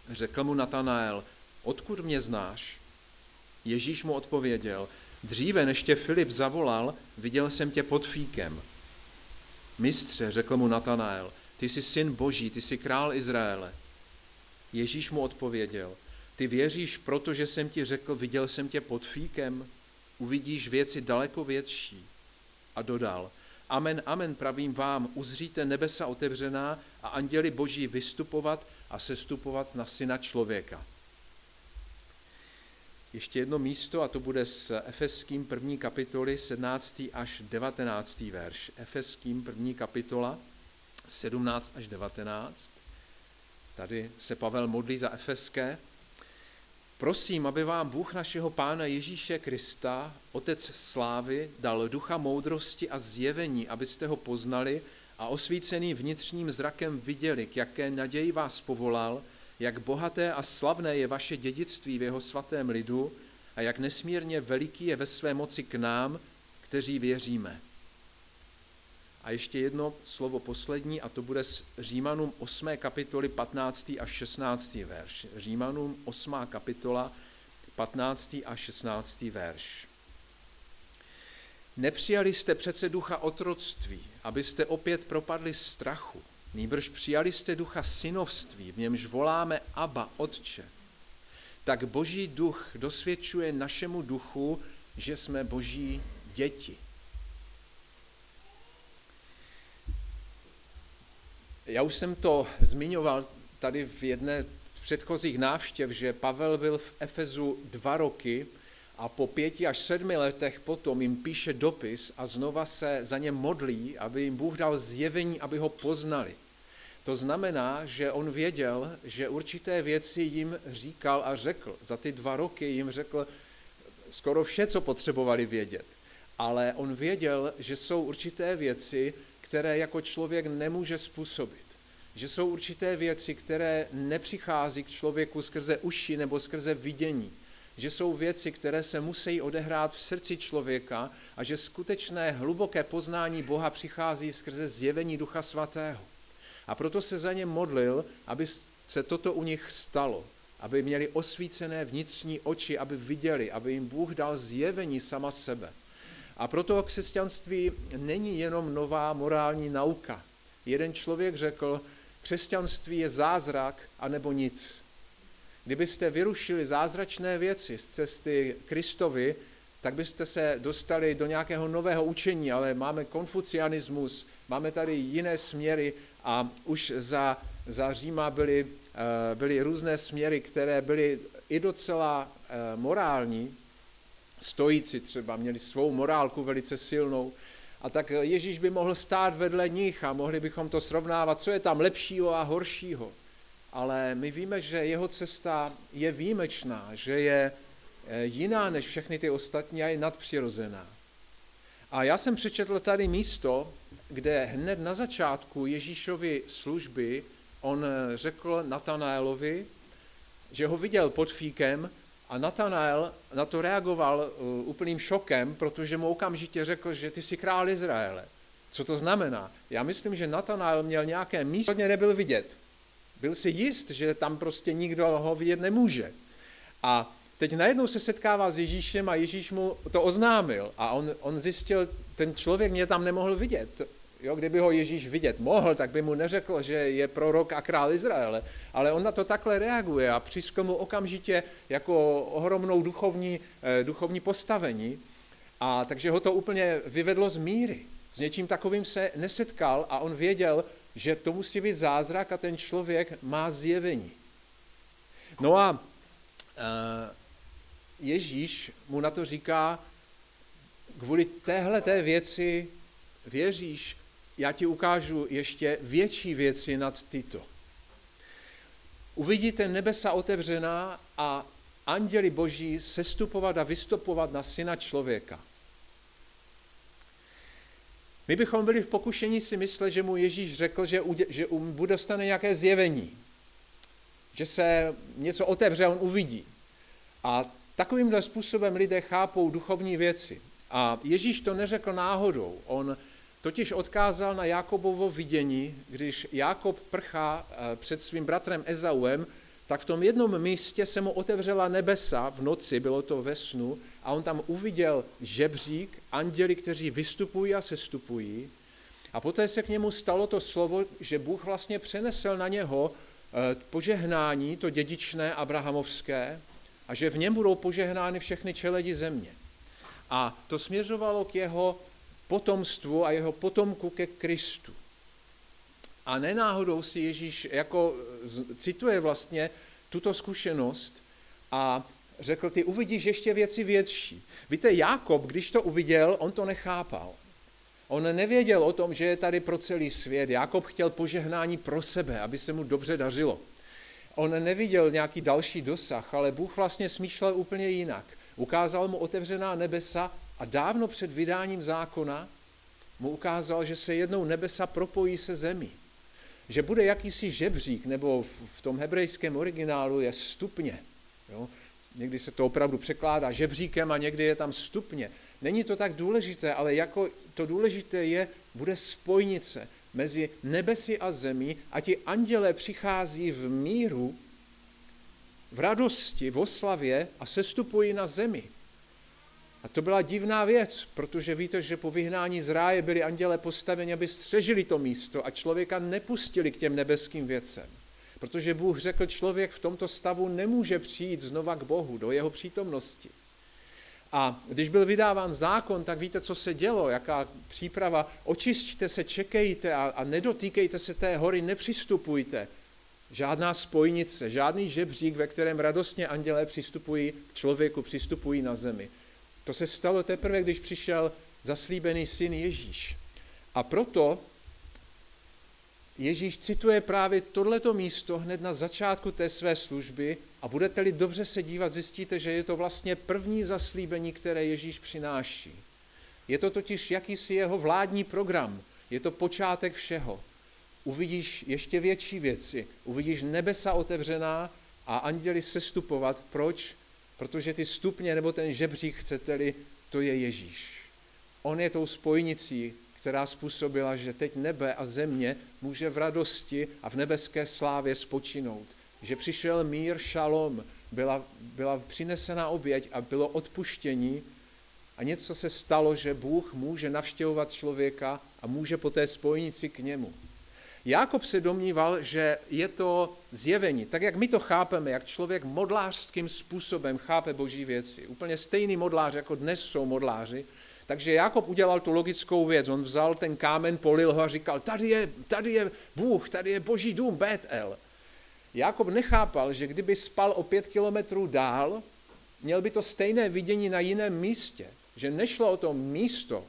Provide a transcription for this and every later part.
Řekl mu Natanael, odkud mě znáš? Ježíš mu odpověděl, dříve než tě Filip zavolal, viděl jsem tě pod fíkem. Mistře, řekl mu Natanael, ty jsi syn Boží, ty jsi král Izraele. Ježíš mu odpověděl, ty věříš, protože jsem ti řekl, viděl jsem tě pod fíkem, uvidíš věci daleko větší. A dodal, amen, amen, pravím vám, uzříte nebesa otevřená a anděli Boží vystupovat a sestupovat na Syna člověka. Ještě jedno místo, a to bude s Efeským 1. kapitoly 17. až 19. verš. Efeským 1. kapitola 17 až 19. Tady se Pavel modlí za Efeské. Prosím, aby vám Bůh našeho Pána Ježíše Krista, Otec slávy, dal ducha moudrosti a zjevení, abyste ho poznali a osvícený vnitřním zrakem viděli, k jaké naději vás povolal, jak bohaté a slavné je vaše dědictví v jeho svatém lidu a jak nesmírně veliký je ve své moci k nám, kteří věříme. A ještě jedno slovo poslední, a to bude s Římanům 8. kapitoly 15. až 16. verš. Římanům 8. kapitola 15. až 16. verš. Nepřijali jste přece ducha otroctví, abyste opět propadli strachu. Nýbrž přijali jste ducha synovství, v němž voláme Abba, Otče. Tak Boží duch dosvědčuje našemu duchu, že jsme Boží děti. Já už jsem to zmiňoval tady v jedné z předchozích návštěv, že Pavel byl v Efezu 2 roky a po 5 až 7 letech potom jim píše dopis a znova se za ně modlí, aby jim Bůh dal zjevení, aby ho poznali. To znamená, že on věděl, že určité věci jim říkal a řekl. Za ty 2 roky jim řekl skoro vše, co potřebovali vědět. Ale on věděl, že jsou určité věci, které jako člověk nemůže způsobit. Že jsou určité věci, které nepřichází k člověku skrze uši nebo skrze vidění. Že jsou věci, které se musí odehrát v srdci člověka a že skutečné hluboké poznání Boha přichází skrze zjevení Ducha Svatého. A proto se za ně modlil, aby se toto u nich stalo, aby měli osvícené vnitřní oči, aby viděli, aby jim Bůh dal zjevení sama sebe. A proto křesťanství není jenom nová morální nauka. Jeden člověk řekl, křesťanství je zázrak anebo nic. Kdybyste vyrušili zázračné věci z cesty Kristovi, tak byste se dostali do nějakého nového učení, ale máme konfucianismus, máme tady jiné směry a už za Říma byly různé směry, které byly i docela morální. Stojíci třeba měli svou morálku velice silnou a tak Ježíš by mohl stát vedle nich a mohli bychom to srovnávat, co je tam lepšího a horšího. Ale my víme, že jeho cesta je výjimečná, že je jiná než všechny ty ostatní a je nadpřirozená. A já jsem přečetl tady místo, kde hned na začátku Ježíšovy služby on řekl Natanaelovi, že ho viděl pod fíkem a Natanael na to reagoval úplným šokem, protože mu okamžitě řekl, že ty jsi král Izraele. Co to znamená? Já myslím, že Natanael měl nějaké místo, kde nebyl vidět. Byl si jist, že tam prostě nikdo ho vidět nemůže. A teď najednou se setkává s Ježíšem a Ježíš mu to oznámil. A on zjistil, ten člověk mě tam nemohl vidět. Jo, kdyby ho Ježíš vidět mohl, tak by mu neřekl, že je prorok a král Izraele. Ale on na to takhle reaguje a přišlo mu okamžitě jako ohromnou duchovní postavení. A takže ho to úplně vyvedlo z míry. S něčím takovým se nesetkal a on věděl, že to musí být zázrak a ten člověk má zjevení. No a Ježíš mu na to říká, kvůli téhleté věci věříš, já ti ukážu ještě větší věci nad tyto. Uvidíte nebesa otevřená a anděli Boží sestupovat a vystupovat na Syna člověka. My bychom byli v pokušení si myslet, že mu Ježíš řekl, že dostane nějaké zjevení, že se něco otevře a on uvidí. A takovýmhle způsobem lidé chápou duchovní věci. A Ježíš to neřekl náhodou. On totiž odkázal na Jákobovo vidění, když Jákob prchá před svým bratrem Ezauem, tak v tom jednom místě se mu otevřela nebesa v noci, bylo to ve snu, a on tam uviděl žebřík, anděli, kteří vystupují a sestupují. A poté se k němu stalo to slovo, že Bůh vlastně přenesl na něho požehnání, to dědičné abrahamovské, a že v něm budou požehnány všechny čeledi země. A to směřovalo k jeho potomstvu a jeho potomku ke Kristu. A nenáhodou si Ježíš jako cituje vlastně tuto zkušenost a řekl, ty uvidíš ještě věci větší. Víte, Jákob, když to uviděl, on to nechápal. On nevěděl o tom, že je tady pro celý svět. Jákob chtěl požehnání pro sebe, aby se mu dobře dařilo. On neviděl nějaký další dosah, ale Bůh vlastně smýšlel úplně jinak. Ukázal mu otevřená nebesa a dávno před vydáním zákona mu ukázal, že se jednou nebesa propojí se zemí. Že bude jakýsi žebřík, nebo v tom hebrejském originálu je stupně. Jo? Někdy se to opravdu překládá žebříkem a někdy je tam stupně. Není to tak důležité, ale jako to důležité je, bude spojnice mezi nebesy a zemí a ti andělé přichází v míru, v radosti, v oslavě a sestupují na zemi. A to byla divná věc, protože víte, že po vyhnání z ráje byli andělé postaveni, aby střežili to místo a člověka nepustili k těm nebeským věcem. Protože Bůh řekl, člověk v tomto stavu nemůže přijít znova k Bohu, do jeho přítomnosti. A když byl vydáván zákon, tak víte, co se dělo, jaká příprava. Očistíte se, čekejte a nedotýkejte se té hory, nepřistupujte. Žádná spojnice, žádný žebřík, ve kterém radostně andělé přistupují k člověku, přistupují na zemi. To se stalo teprve, když přišel zaslíbený syn Ježíš. A proto Ježíš cituje právě tohleto místo hned na začátku té své služby a budete-li dobře se dívat, zjistíte, že je to vlastně první zaslíbení, které Ježíš přináší. Je to totiž jakýsi jeho vládní program, je to počátek všeho. Uvidíš ještě větší věci, uvidíš nebesa otevřená a anděli sestupovat. Proč? Protože ty stupně nebo ten žebřík, chcete-li, to je Ježíš. On je tou spojnicí, která způsobila, že teď nebe a země může v radosti a v nebeské slávě spočinout. Že přišel mír, šalom, byla přinesena oběť a bylo odpuštění a něco se stalo, že Bůh může navštěvovat člověka a může po té spojnici k němu. Jákob se domníval, že je to zjevení, tak jak my to chápeme, jak člověk modlářským způsobem chápe boží věci. Úplně stejný modlář, jako dnes jsou modláři. Takže Jákob udělal tu logickou věc. On vzal ten kámen, polil ho a říkal, tady je Bůh, tady je boží dům, Bétel. Jákob nechápal, že kdyby spal o 5 kilometrů dál, měl by to stejné vidění na jiném místě. Že nešlo o to místo,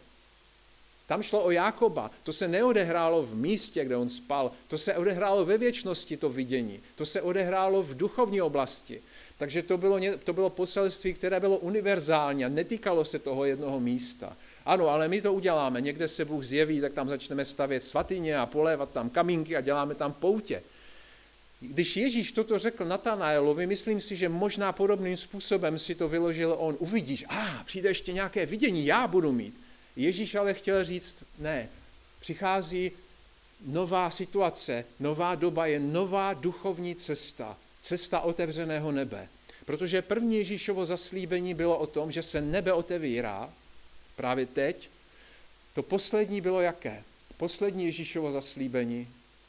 tam šlo o Jákoba. To se neodehrálo v místě, kde on spal, to se odehrálo ve věčnosti, to vidění. To se odehrálo v duchovní oblasti. Takže to bylo poselství, které bylo univerzální a netýkalo se toho jednoho místa. Ano, ale my to uděláme. Někde se Bůh zjeví, tak tam začneme stavět svatyně a polévat tam kamínky a děláme tam poutě. Když Ježíš toto řekl Natanaelovi, myslím si, že možná podobným způsobem si to vyložil on. Uvidíš, přijde ještě nějaké vidění, já budu mít. Ježíš ale chtěl říct, ne, přichází nová situace, nová doba, je nová duchovní cesta, cesta otevřeného nebe. Protože první Ježíšovo zaslíbení bylo o tom, že se nebe otevírá, právě teď. To poslední bylo jaké? Poslední Ježíšovo zaslíbení.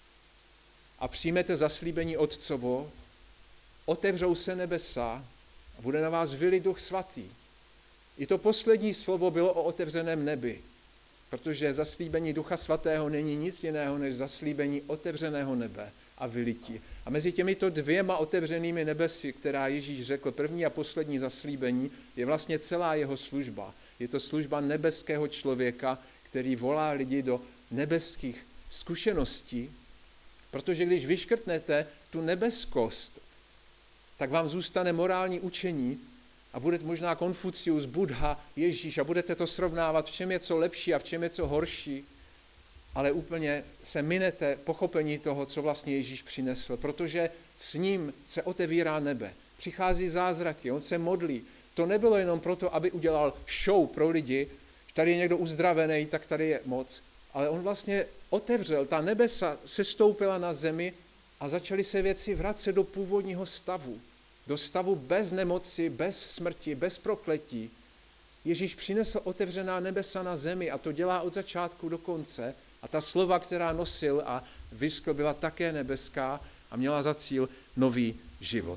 A přijmete zaslíbení Otcovo, otevřou se nebesa a bude na vás vylit Duch Svatý. I to poslední slovo bylo o otevřeném nebi, protože zaslíbení Ducha Svatého není nic jiného, než zaslíbení otevřeného nebe a vylití. A mezi těmito dvěma otevřenými nebesy, která Ježíš řekl, první a poslední zaslíbení, je vlastně celá jeho služba. Je to služba nebeského člověka, který volá lidi do nebeských zkušeností, protože když vyškrtnete tu nebeskost, tak vám zůstane morální učení a bude možná Konfucius, Buddha, Ježíš a budete to srovnávat, v čem je co lepší a v čem je co horší, ale úplně se minete pochopení toho, co vlastně Ježíš přinesl, protože s ním se otevírá nebe, přichází zázraky, on se modlí. To nebylo jenom proto, aby udělal show pro lidi, že tady je někdo uzdravený, tak tady je moc, ale on vlastně otevřel, ta nebesa sestoupila na zemi a začaly se věci vracet do původního stavu. Do stavu bez nemoci, bez smrti, bez prokletí. Ježíš přinesl otevřená nebesa na zemi a to dělá od začátku do konce. A ta slova, která nosil a vyskl, byla také nebeská a měla za cíl nový život.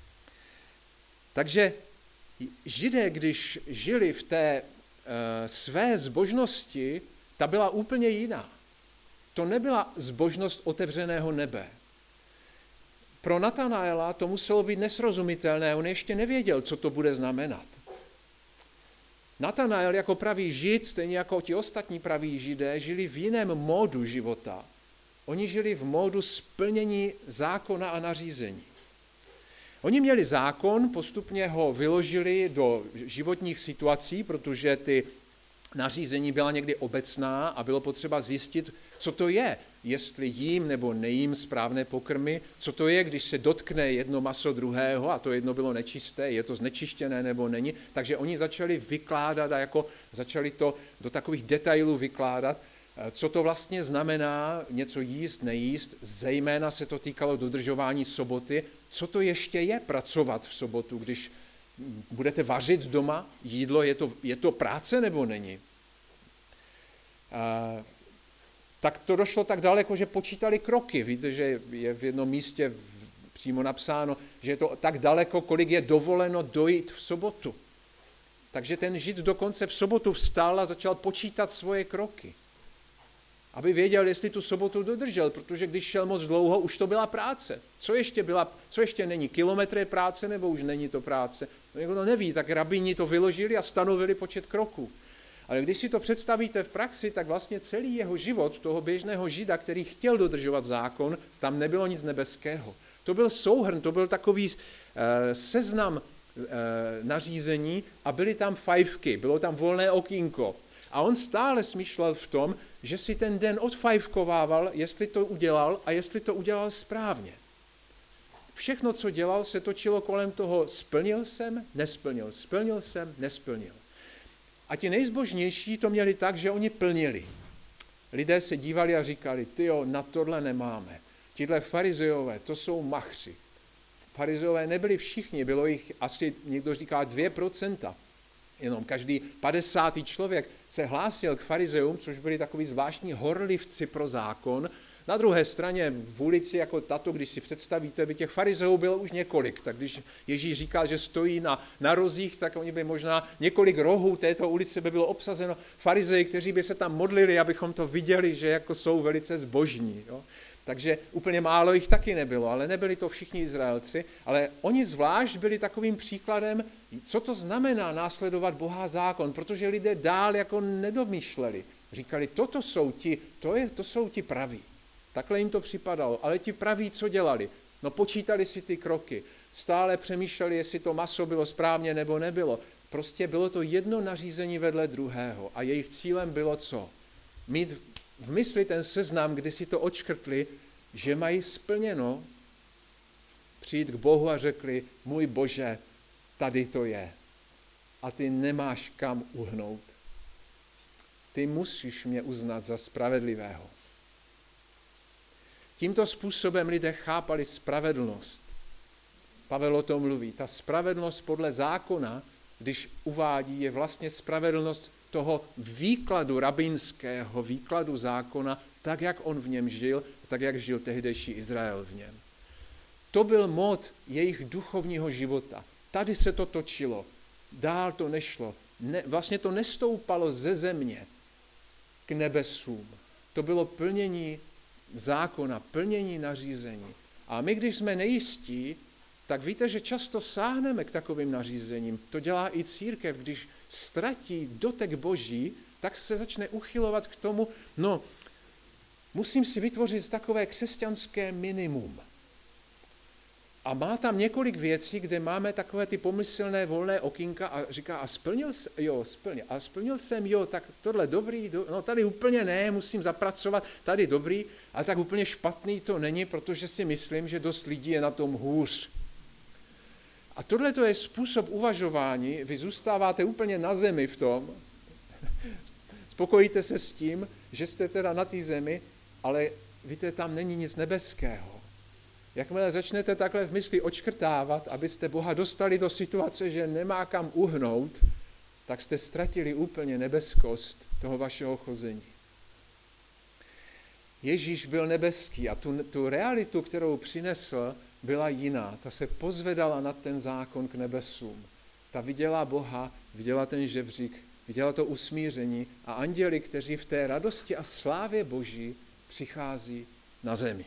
Takže Židé, když žili v té své zbožnosti, ta byla úplně jiná. To nebyla zbožnost otevřeného nebe. Pro Natanaela to muselo být nesrozumitelné, on ještě nevěděl, co to bude znamenat. Natanael jako pravý Žid, stejně jako ti ostatní praví Židé, žili v jiném módu života. Oni žili v módu splnění zákona a nařízení. Oni měli zákon, postupně ho vyložili do životních situací, protože ty nařízení byla někdy obecná a bylo potřeba zjistit, co to je, jestli jím nebo nejím správné pokrmy, co to je, když se dotkne jedno maso druhého a to jedno bylo nečisté, je to znečištěné nebo není. Takže oni začali vykládat a začali to do takových detailů vykládat, co to vlastně znamená něco jíst, nejíst, zejména se to týkalo dodržování soboty, co to ještě je pracovat v sobotu, když budete vařit doma jídlo, je to práce nebo není? Tak to došlo tak daleko, že počítali kroky. Víte, že je v jednom místě přímo napsáno, že je to tak daleko, kolik je dovoleno dojít v sobotu. Takže ten Žid dokonce v sobotu vstal a začal počítat svoje kroky. Aby věděl, jestli tu sobotu dodržel, protože když šel moc dlouho, už to byla práce. Co ještě není? Kilometry práce nebo už není to práce? No, někdo to neví, tak rabíni to vyložili a stanovili počet kroků. Ale když si to představíte v praxi, tak vlastně celý jeho život, toho běžného Žida, který chtěl dodržovat zákon, tam nebylo nic nebeského. To byl souhrn, to byl takový seznam nařízení a byly tam fajfky, bylo tam volné okýnko. A on stále smýšlel v tom, že si ten den odfajfkovával, jestli to udělal a jestli to udělal správně. Všechno, co dělal, se točilo kolem toho, splnil jsem, nesplnil, splnil jsem, nesplnil. A ti nejzbožnější to měli tak, že oni plnili. Lidé se dívali a říkali, tyjo, na tohle nemáme. Tihle farizejové, to jsou machři. Farizejové nebyli všichni, bylo jich asi, někdo říká 2%. Jenom každý 50. člověk se hlásil k farizejům, což byli takový zvláštní horlivci pro zákon. Na druhé straně v ulici jako tato, když si představíte, by těch farizejů bylo už několik. Tak když Ježíš říkal, že stojí na rozích, tak oni by možná několik rohů této ulice by bylo obsazeno farizeji, kteří by se tam modlili, abychom to viděli, že jako jsou velice zbožní. Jo? Takže úplně málo jich taky nebylo, ale nebyli to všichni Izraelci, ale oni zvlášť byli takovým příkladem, co to znamená následovat Boha zákon, protože lidé dál jako nedomýšleli. Říkali, to jsou ti praví. Takhle jim to připadalo, ale ti praví, co dělali? No počítali si ty kroky, stále přemýšleli, jestli to maso bylo správně nebo nebylo. Prostě bylo to jedno nařízení vedle druhého a jejich cílem bylo co? Mít v mysli ten seznam, kdy si to odškrtli, že mají splněno, přijít k Bohu a řekli, můj Bože, tady to je. A ty nemáš kam uhnout. Ty musíš mě uznat za spravedlivého. Tímto způsobem lidé chápali spravedlnost. Pavel o tom mluví. Ta spravedlnost podle zákona, když uvádí, je vlastně spravedlnost toho výkladu rabínského, výkladu zákona, tak, jak on v něm žil, tak, jak žil tehdejší Izrael v něm. To byl mod jejich duchovního života. Tady se to točilo, dál to nešlo. Vlastně to nestoupalo ze země k nebesům. To bylo plnění zákona, plnění nařízení. A my, když jsme nejistí, tak víte, že často sáhneme k takovým nařízením. To dělá i církev, když ztratí dotek Boží, tak se začne uchylovat k tomu, musím si vytvořit takové křesťanské minimum. A má tam několik věcí, kde máme takové ty pomyslné volné okýnka a říká, a splnil jsem, jo, splnil. A splnil jsem, jo, tak tohle dobrý, tady úplně ne, musím zapracovat, tady dobrý, ale tak úplně špatný to není, protože si myslím, že dost lidí je na tom hůř. A tohle to je způsob uvažování, vy zůstáváte úplně na zemi v tom, spokojíte se s tím, že jste teda na té zemi, ale víte, tam není nic nebeského. Jakmile začnete takhle v mysli odškrtávat, abyste Boha dostali do situace, že nemá kam uhnout, tak jste ztratili úplně nebeskost toho vašeho chození. Ježíš byl nebeský a tu realitu, kterou přinesl, byla jiná. Ta se pozvedala nad ten zákon k nebesům. Ta viděla Boha, viděla ten žebřík, viděla to usmíření a anděli, kteří v té radosti a slávě Boží přichází na zemi.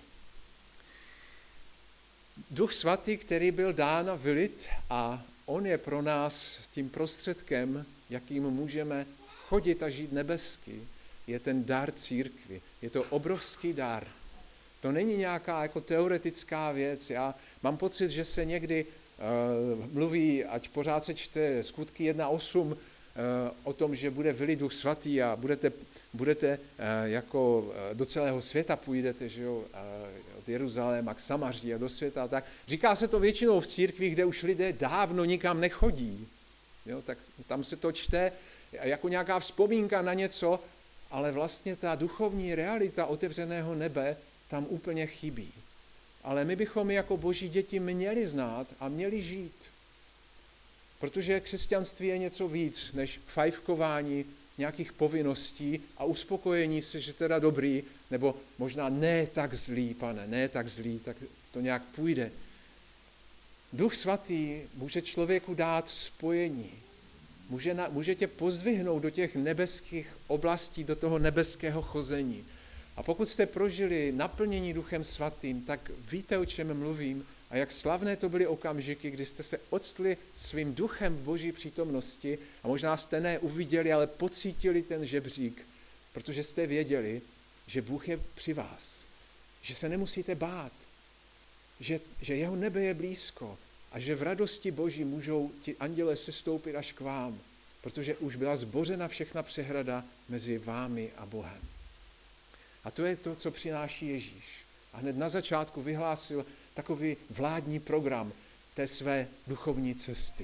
Duch svatý, který byl dán a vylit a on je pro nás tím prostředkem, jakým můžeme chodit a žít nebesky, je ten dar církvi. Je to obrovský dar. To není nějaká jako teoretická věc. Já mám pocit, že se někdy mluví, ať pořád se čte Skutky 1.8, o tom, že bude vylit Duch svatý a budete jako do celého světa půjdete, že jo, od Jeruzaléma k Samaří a do světa a tak. Říká se to většinou v církvi, kde už lidé dávno nikam nechodí. Jo, tak tam se to čte jako nějaká vzpomínka na něco, ale vlastně ta duchovní realita otevřeného nebe tam úplně chybí. Ale my bychom jako Boží děti měli znát a měli žít. Protože křesťanství je něco víc než fajfkování nějakých povinností a uspokojení se, že teda dobrý, nebo možná ne tak zlý, Pane, ne tak zlý, tak to nějak půjde. Duch svatý může člověku dát spojení. Může tě pozdvihnout do těch nebeských oblastí, do toho nebeského chození. A pokud jste prožili naplnění Duchem svatým, tak víte, o čem mluvím a jak slavné to byly okamžiky, kdy jste se octli svým duchem v Boží přítomnosti a možná jste ne uviděli, ale pocítili ten žebřík, protože jste věděli, že Bůh je při vás, že se nemusíte bát, že jeho nebe je blízko a že v radosti Boží můžou ti anděle sestoupit až k vám, protože už byla zbořena všechna přehrada mezi vámi a Bohem. A to je to, co přináší Ježíš. A hned na začátku vyhlásil takový vládní program té své duchovní cesty.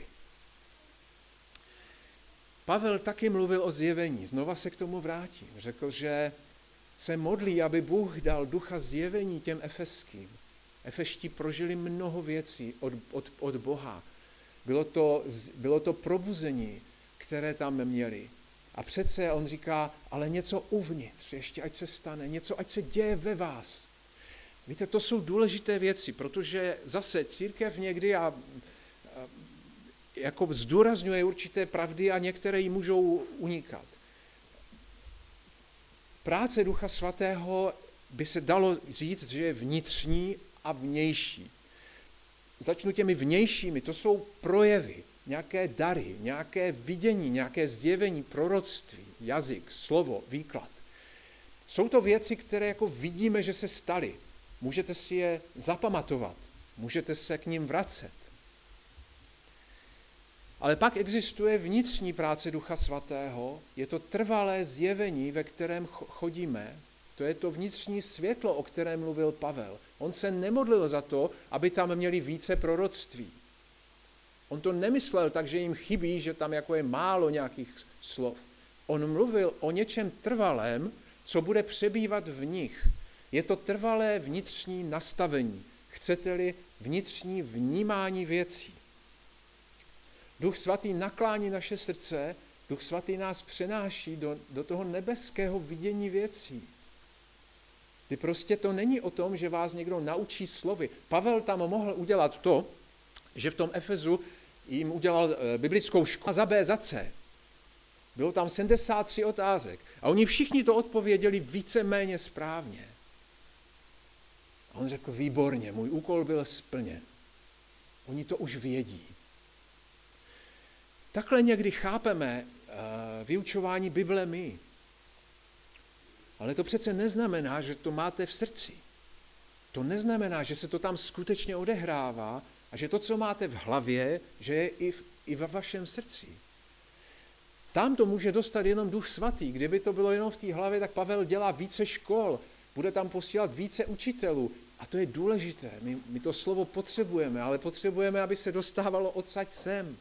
Pavel taky mluvil o zjevení, znova se k tomu vrátím. Řekl, že se modlí, aby Bůh dal ducha zjevení těm efeským. Efeští prožili mnoho věcí od Boha. Bylo to probuzení, které tam měli. A přece on říká, ale něco uvnitř, ještě ať se stane, něco ať se děje ve vás. Víte, to jsou důležité věci, protože zase církev někdy jako zdůrazňuje určité pravdy a některé jí můžou unikat. Práce Ducha svatého by se dalo říct, že je vnitřní a vnější. Začnu těmi vnějšími, to jsou projevy, nějaké dary, nějaké vidění, nějaké zjevení, proroctví, jazyk, slovo, výklad. Jsou to věci, které jako vidíme, že se staly. Můžete si je zapamatovat, můžete se k nim vracet. Ale pak existuje vnitřní práce Ducha svatého, je to trvalé zjevení, ve kterém chodíme, to je to vnitřní světlo, o kterém mluvil Pavel. On se nemodlil za to, aby tam měli více proroctví. On to nemyslel tak, že jim chybí, že tam jako je málo nějakých slov. On mluvil o něčem trvalém, co bude přebývat v nich. Je to trvalé vnitřní nastavení, chcete-li vnitřní vnímání věcí. Duch svatý naklání naše srdce, Duch svatý nás přenáší do toho nebeského vidění věcí. Kdy prostě to není o tom, že vás někdo naučí slovy. Pavel tam mohl udělat to, že v tom Efezu jim udělal biblickou školu za B, za C. Bylo tam 73 otázek a oni všichni to odpověděli víceméně správně. A on řekl, výborně, můj úkol byl splněn. Oni to už vědí. Takhle někdy chápeme vyučování Bible my. Ale to přece neznamená, že to máte v srdci. To neznamená, že se to tam skutečně odehrává a že to, co máte v hlavě, že je i ve vašem srdci. Tam to může dostat jenom Duch svatý. Kdyby to bylo jenom v té hlavě, tak Pavel dělá více škol, bude tam posílat více učitelů. A to je důležité. My to slovo potřebujeme, ale potřebujeme, aby se dostávalo odsaď sem.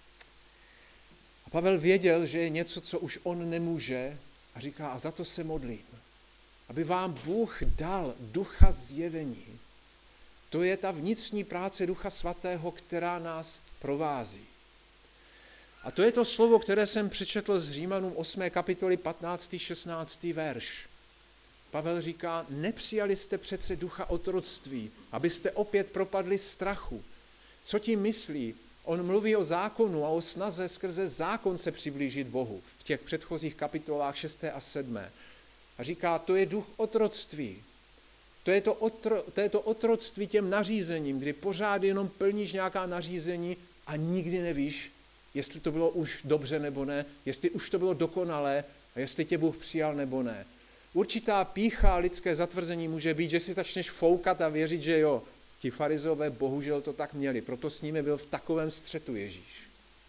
A Pavel věděl, že je něco, co už on nemůže a říká, a za to se modlím. Aby vám Bůh dal ducha zjevení. To je ta vnitřní práce Ducha Svatého, která nás provází. A to je to slovo, které jsem přečetl z Římanům 8. kapitoly 15. 16. verš. Pavel říká, nepřijali jste přece ducha otroctví, abyste opět propadli strachu. Co tím myslí? On mluví o zákonu a o snaze skrze zákon se přiblížit Bohu v těch předchozích kapitolách 6. a 7. A říká, to je duch otroctví. To je to otroctví těm nařízením, kdy pořád jenom plníš nějaká nařízení a nikdy nevíš, jestli to bylo už dobře nebo ne, jestli už to bylo dokonalé a jestli tě Bůh přijal nebo ne. Určitá pýcha a lidské zatvrzení může být, že si začneš foukat a věřit, že jo, ti farizeové bohužel to tak měli, proto s nimi byl v takovém střetu Ježíš.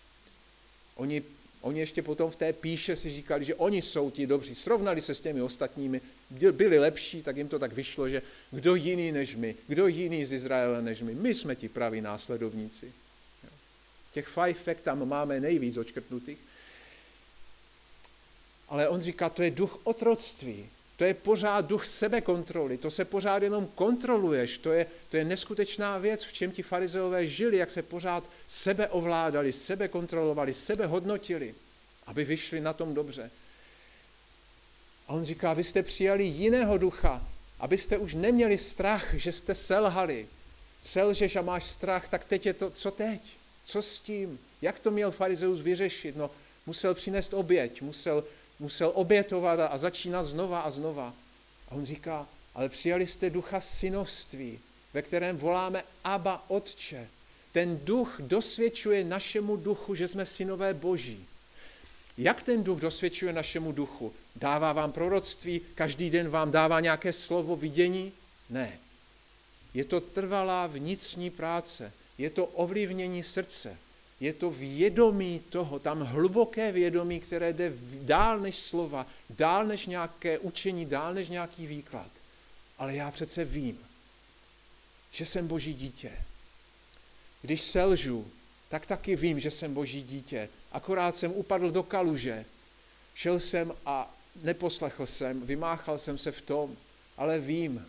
Oni ještě potom v té píše si říkali, že oni jsou ti dobří, srovnali se s těmi ostatními, byli lepší, tak jim to tak vyšlo, že kdo jiný než my, kdo jiný z Izraele než my jsme ti praví následovníci. Těch fajfek tam máme nejvíc odškrtnutých. Ale on říká, to je duch otroctví, to je pořád duch sebekontroly, to se pořád jenom kontroluješ, to je neskutečná věc, v čem ti farizeové žili, jak se pořád sebe ovládali, sebe kontrolovali, sebe hodnotili, aby vyšli na tom dobře. A on říká, vy jste přijali jiného ducha, abyste už neměli strach, že jste selhali. Selžeš a máš strach, tak teď je to, co teď? Co s tím? Jak to měl farizeus vyřešit? No, musel přinést oběť, musel obětovat a začínat znova a znova. A on říká, ale přijali jste ducha synovství, ve kterém voláme Abba, Otče. Ten duch dosvědčuje našemu duchu, že jsme synové Boží. Jak ten duch dosvědčuje našemu duchu? Dává vám proroctví, každý den vám dává nějaké slovo vidění? Ne. Je to trvalá vnitřní práce, je to ovlivnění srdce, je to vědomí toho, tam hluboké vědomí, které jde dál než slova, dál než nějaké učení, dál než nějaký výklad. Ale já přece vím, že jsem Boží dítě. Když selžu, tak taky vím, že jsem Boží dítě. Akorát jsem upadl do kaluže. Šel jsem a neposlechl jsem, vymáchal jsem se v tom, ale vím,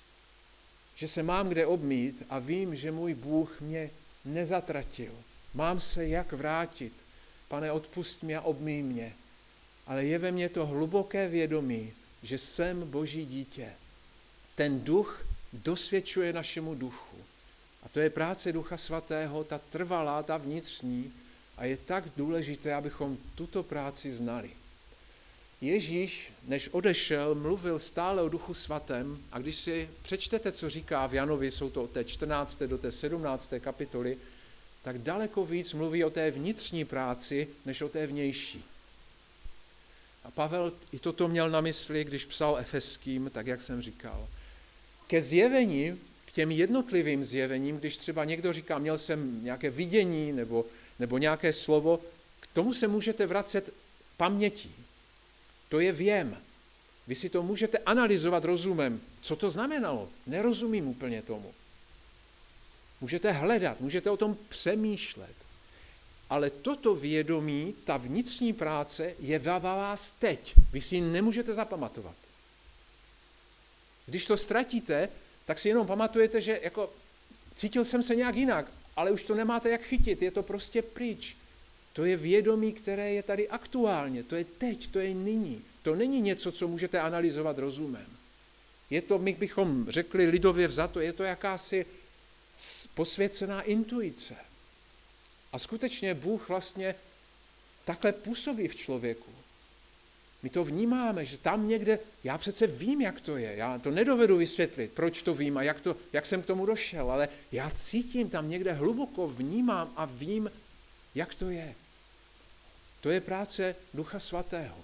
že se mám kde obmít a vím, že můj Bůh mě nezatratil. Mám se jak vrátit. Pane, odpusť mě a obmij mě. Ale je ve mně to hluboké vědomí, že jsem Boží dítě. Ten duch dosvědčuje našemu duchu. A to je práce Ducha Svatého, ta trvalá, ta vnitřní. A je tak důležité, abychom tuto práci znali. Ježíš, než odešel, mluvil stále o Duchu Svatém a když si přečtete, co říká v Janovi, jsou to od té 14. do té 17. kapitoly, tak daleko víc mluví o té vnitřní práci, než o té vnější. A Pavel i toto měl na mysli, když psal Efeským, tak jak jsem říkal. Ke zjevení, k těm jednotlivým zjevením, když třeba někdo říká, měl jsem nějaké vidění nebo nějaké slovo, k tomu se můžete vracet pamětí. To je věm. Vy si to můžete analyzovat rozumem. Co to znamenalo? Nerozumím úplně tomu. Můžete hledat, můžete o tom přemýšlet. Ale toto vědomí, ta vnitřní práce je ve vás teď. Vy si ji nemůžete zapamatovat. Když to ztratíte, tak si jenom pamatujete, že jako cítil jsem se nějak jinak, ale už to nemáte jak chytit, je to prostě pryč. To je vědomí, které je tady aktuálně, to je teď, to je nyní. To není něco, co můžete analyzovat rozumem. Je to, my bychom řekli lidově vzato, je to jakási posvěcená intuice. A skutečně Bůh vlastně takhle působí v člověku. My to vnímáme, že tam někde, já přece vím, jak to je, já to nedovedu vysvětlit, proč to vím a jak jsem k tomu došel, ale já cítím tam někde hluboko, vnímám a vím, jak to je. To je práce Ducha Svatého,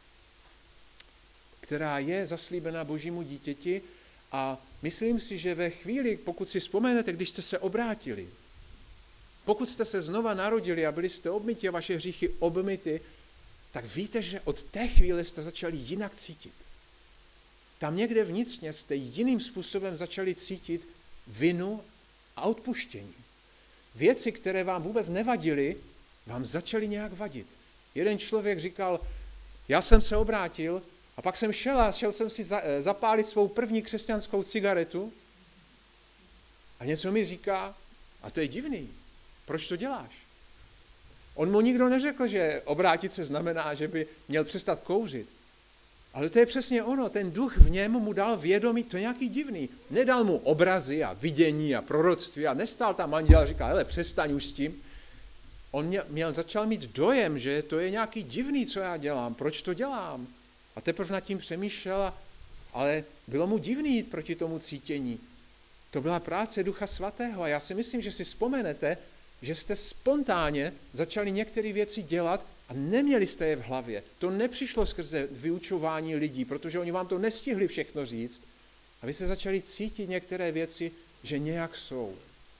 která je zaslíbena Božímu dítěti a myslím si, že ve chvíli, pokud si vzpomenete, když jste se obrátili, pokud jste se znova narodili a byli jste obmyti a vaše hříchy obmyty, tak víte, že od té chvíle jste začali jinak cítit. Tam někde vnitřně jste jiným způsobem začali cítit vinu a odpuštění. Věci, které vám vůbec nevadily, vám začaly nějak vadit. Jeden člověk říkal, já jsem se obrátil a pak jsem šel jsem si zapálit svou první křesťanskou cigaretu A něco mi říká, a to je divný, proč to děláš? On mu nikdo neřekl, že obrátit se znamená, že by měl přestat kouřit. Ale to je přesně ono, ten duch v něm mu dal vědomí, to je nějaký divný. Nedal mu obrazy a vidění a proroctví a nestál tam anděl a říkal, hele, přestaň už s tím. On začal mít dojem, že to je nějaký divný, co já dělám, proč to dělám. A teprve nad tím přemýšlel, ale bylo mu divný jít proti tomu cítění. To byla práce Ducha Svatého a já si myslím, že si vzpomenete, že jste spontánně začali některé věci dělat a neměli jste je v hlavě. To nepřišlo skrze vyučování lidí, protože oni vám to nestihli všechno říct. A vy jste začali cítit některé věci, že nějak jsou.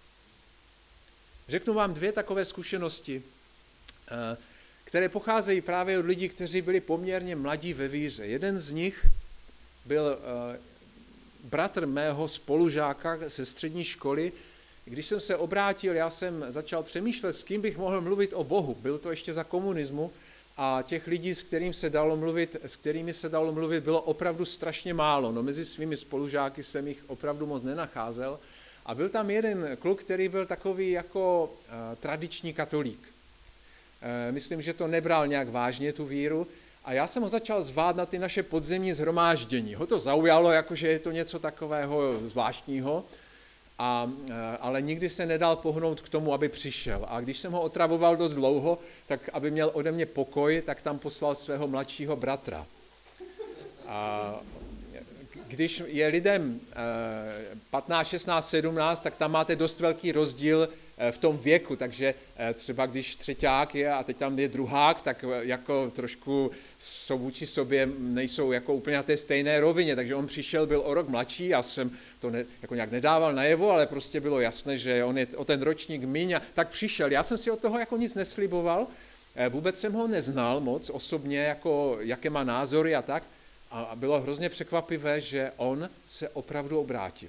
Řeknu vám 2 takové zkušenosti, které pocházejí právě od lidí, kteří byli poměrně mladí ve víře. Jeden z nich byl bratr mého spolužáka ze střední školy. Když jsem se obrátil, já jsem začal přemýšlet, s kým bych mohl mluvit o Bohu. Byl to ještě za komunismu a těch lidí, s kterými se dalo mluvit, bylo opravdu strašně málo. No, mezi svými spolužáky jsem jich opravdu moc nenacházel. A byl tam jeden kluk, který byl takový jako tradiční katolík. Myslím, že to nebral nějak vážně, tu víru. A já jsem ho začal zvát na ty naše podzemní shromáždění. Ho to zaujalo, jakože je to něco takového zvláštního, ale nikdy se nedal pohnout k tomu, aby přišel. A když jsem ho otravoval dost dlouho, tak aby měl ode mě pokoj, tak tam poslal svého mladšího bratra. A když je lidem 15, 16, 17, tak tam máte dost velký rozdíl v tom věku, takže třeba když třeťák je a teď tam je druhák, tak jako trošku jsou vůči sobě, nejsou jako úplně na té stejné rovině, takže on přišel, byl o rok mladší, já jsem to jako nějak nedával najevo, ale prostě bylo jasné, že on je o ten ročník míň, tak přišel. Já jsem si od toho jako nic nesliboval, vůbec jsem ho neznal moc osobně, jako jaké má názory a tak, a bylo hrozně překvapivé, že on se opravdu obrátil.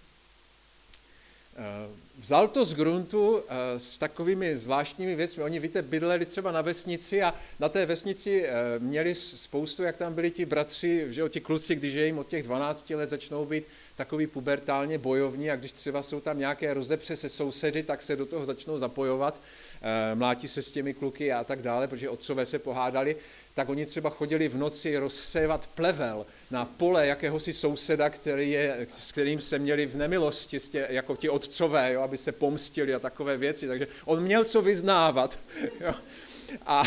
Vzal to z gruntu s takovými zvláštními věcmi. Oni, víte, bydleli třeba na vesnici a na té vesnici měli spoustu, jak tam byli ti bratři, že ti kluci, když jim od těch 12 let začnou být takový pubertálně bojovní a když třeba jsou tam nějaké rozepře se sousedy, tak se do toho začnou zapojovat, mlátí se s těmi kluky a tak dále, protože otcové se pohádali, tak oni třeba chodili v noci rozsévat plevel na pole jakéhosi souseda, s kterým se měli v nemilosti, jako ti otcové, jo, aby se pomstili a takové věci. Takže on měl co vyznávat. Jo. A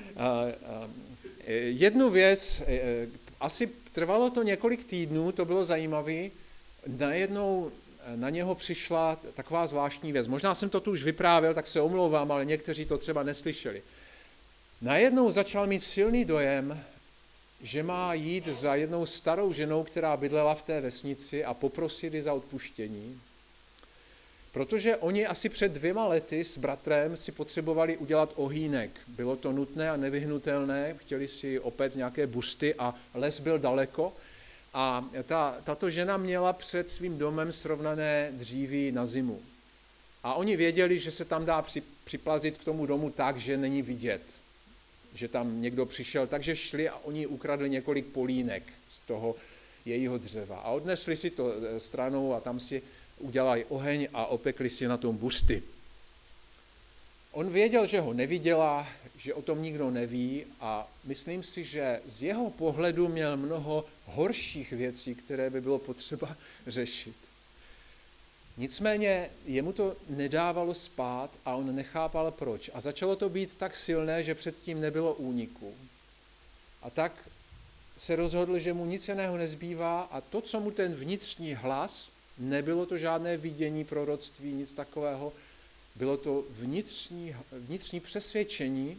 jednu věc, asi trvalo to několik týdnů, to bylo zajímavé, najednou na něho přišla taková zvláštní věc. Možná jsem to tu už vyprávěl, tak se omlouvám, ale někteří to třeba neslyšeli. Najednou začal mít silný dojem, že má jít za jednou starou ženou, která bydlela v té vesnici a poprosit ji za odpuštění, protože oni asi před 2 lety s bratrem si potřebovali udělat ohýnek. Bylo to nutné a nevyhnutelné, chtěli si opět nějaké busty a les byl daleko a tato žena měla před svým domem srovnané dříví na zimu. A oni věděli, že se tam dá připlazit k tomu domu tak, že není vidět, že tam někdo přišel, takže šli a oni ukradli několik polínek z toho jejího dřeva a odnesli si to stranou a tam si udělali oheň a opekli si na tom busty. On věděl, že ho neviděla, že o tom nikdo neví a myslím si, že z jeho pohledu měl mnoho horších věcí, které by bylo potřeba řešit. Nicméně jemu to nedávalo spát a on nechápal proč. A začalo to být tak silné, že předtím nebylo úniku. A tak se rozhodl, že mu nic jiného nezbývá a to, co mu ten vnitřní hlas, nebylo to žádné vidění, proroctví, nic takového, bylo to vnitřní přesvědčení.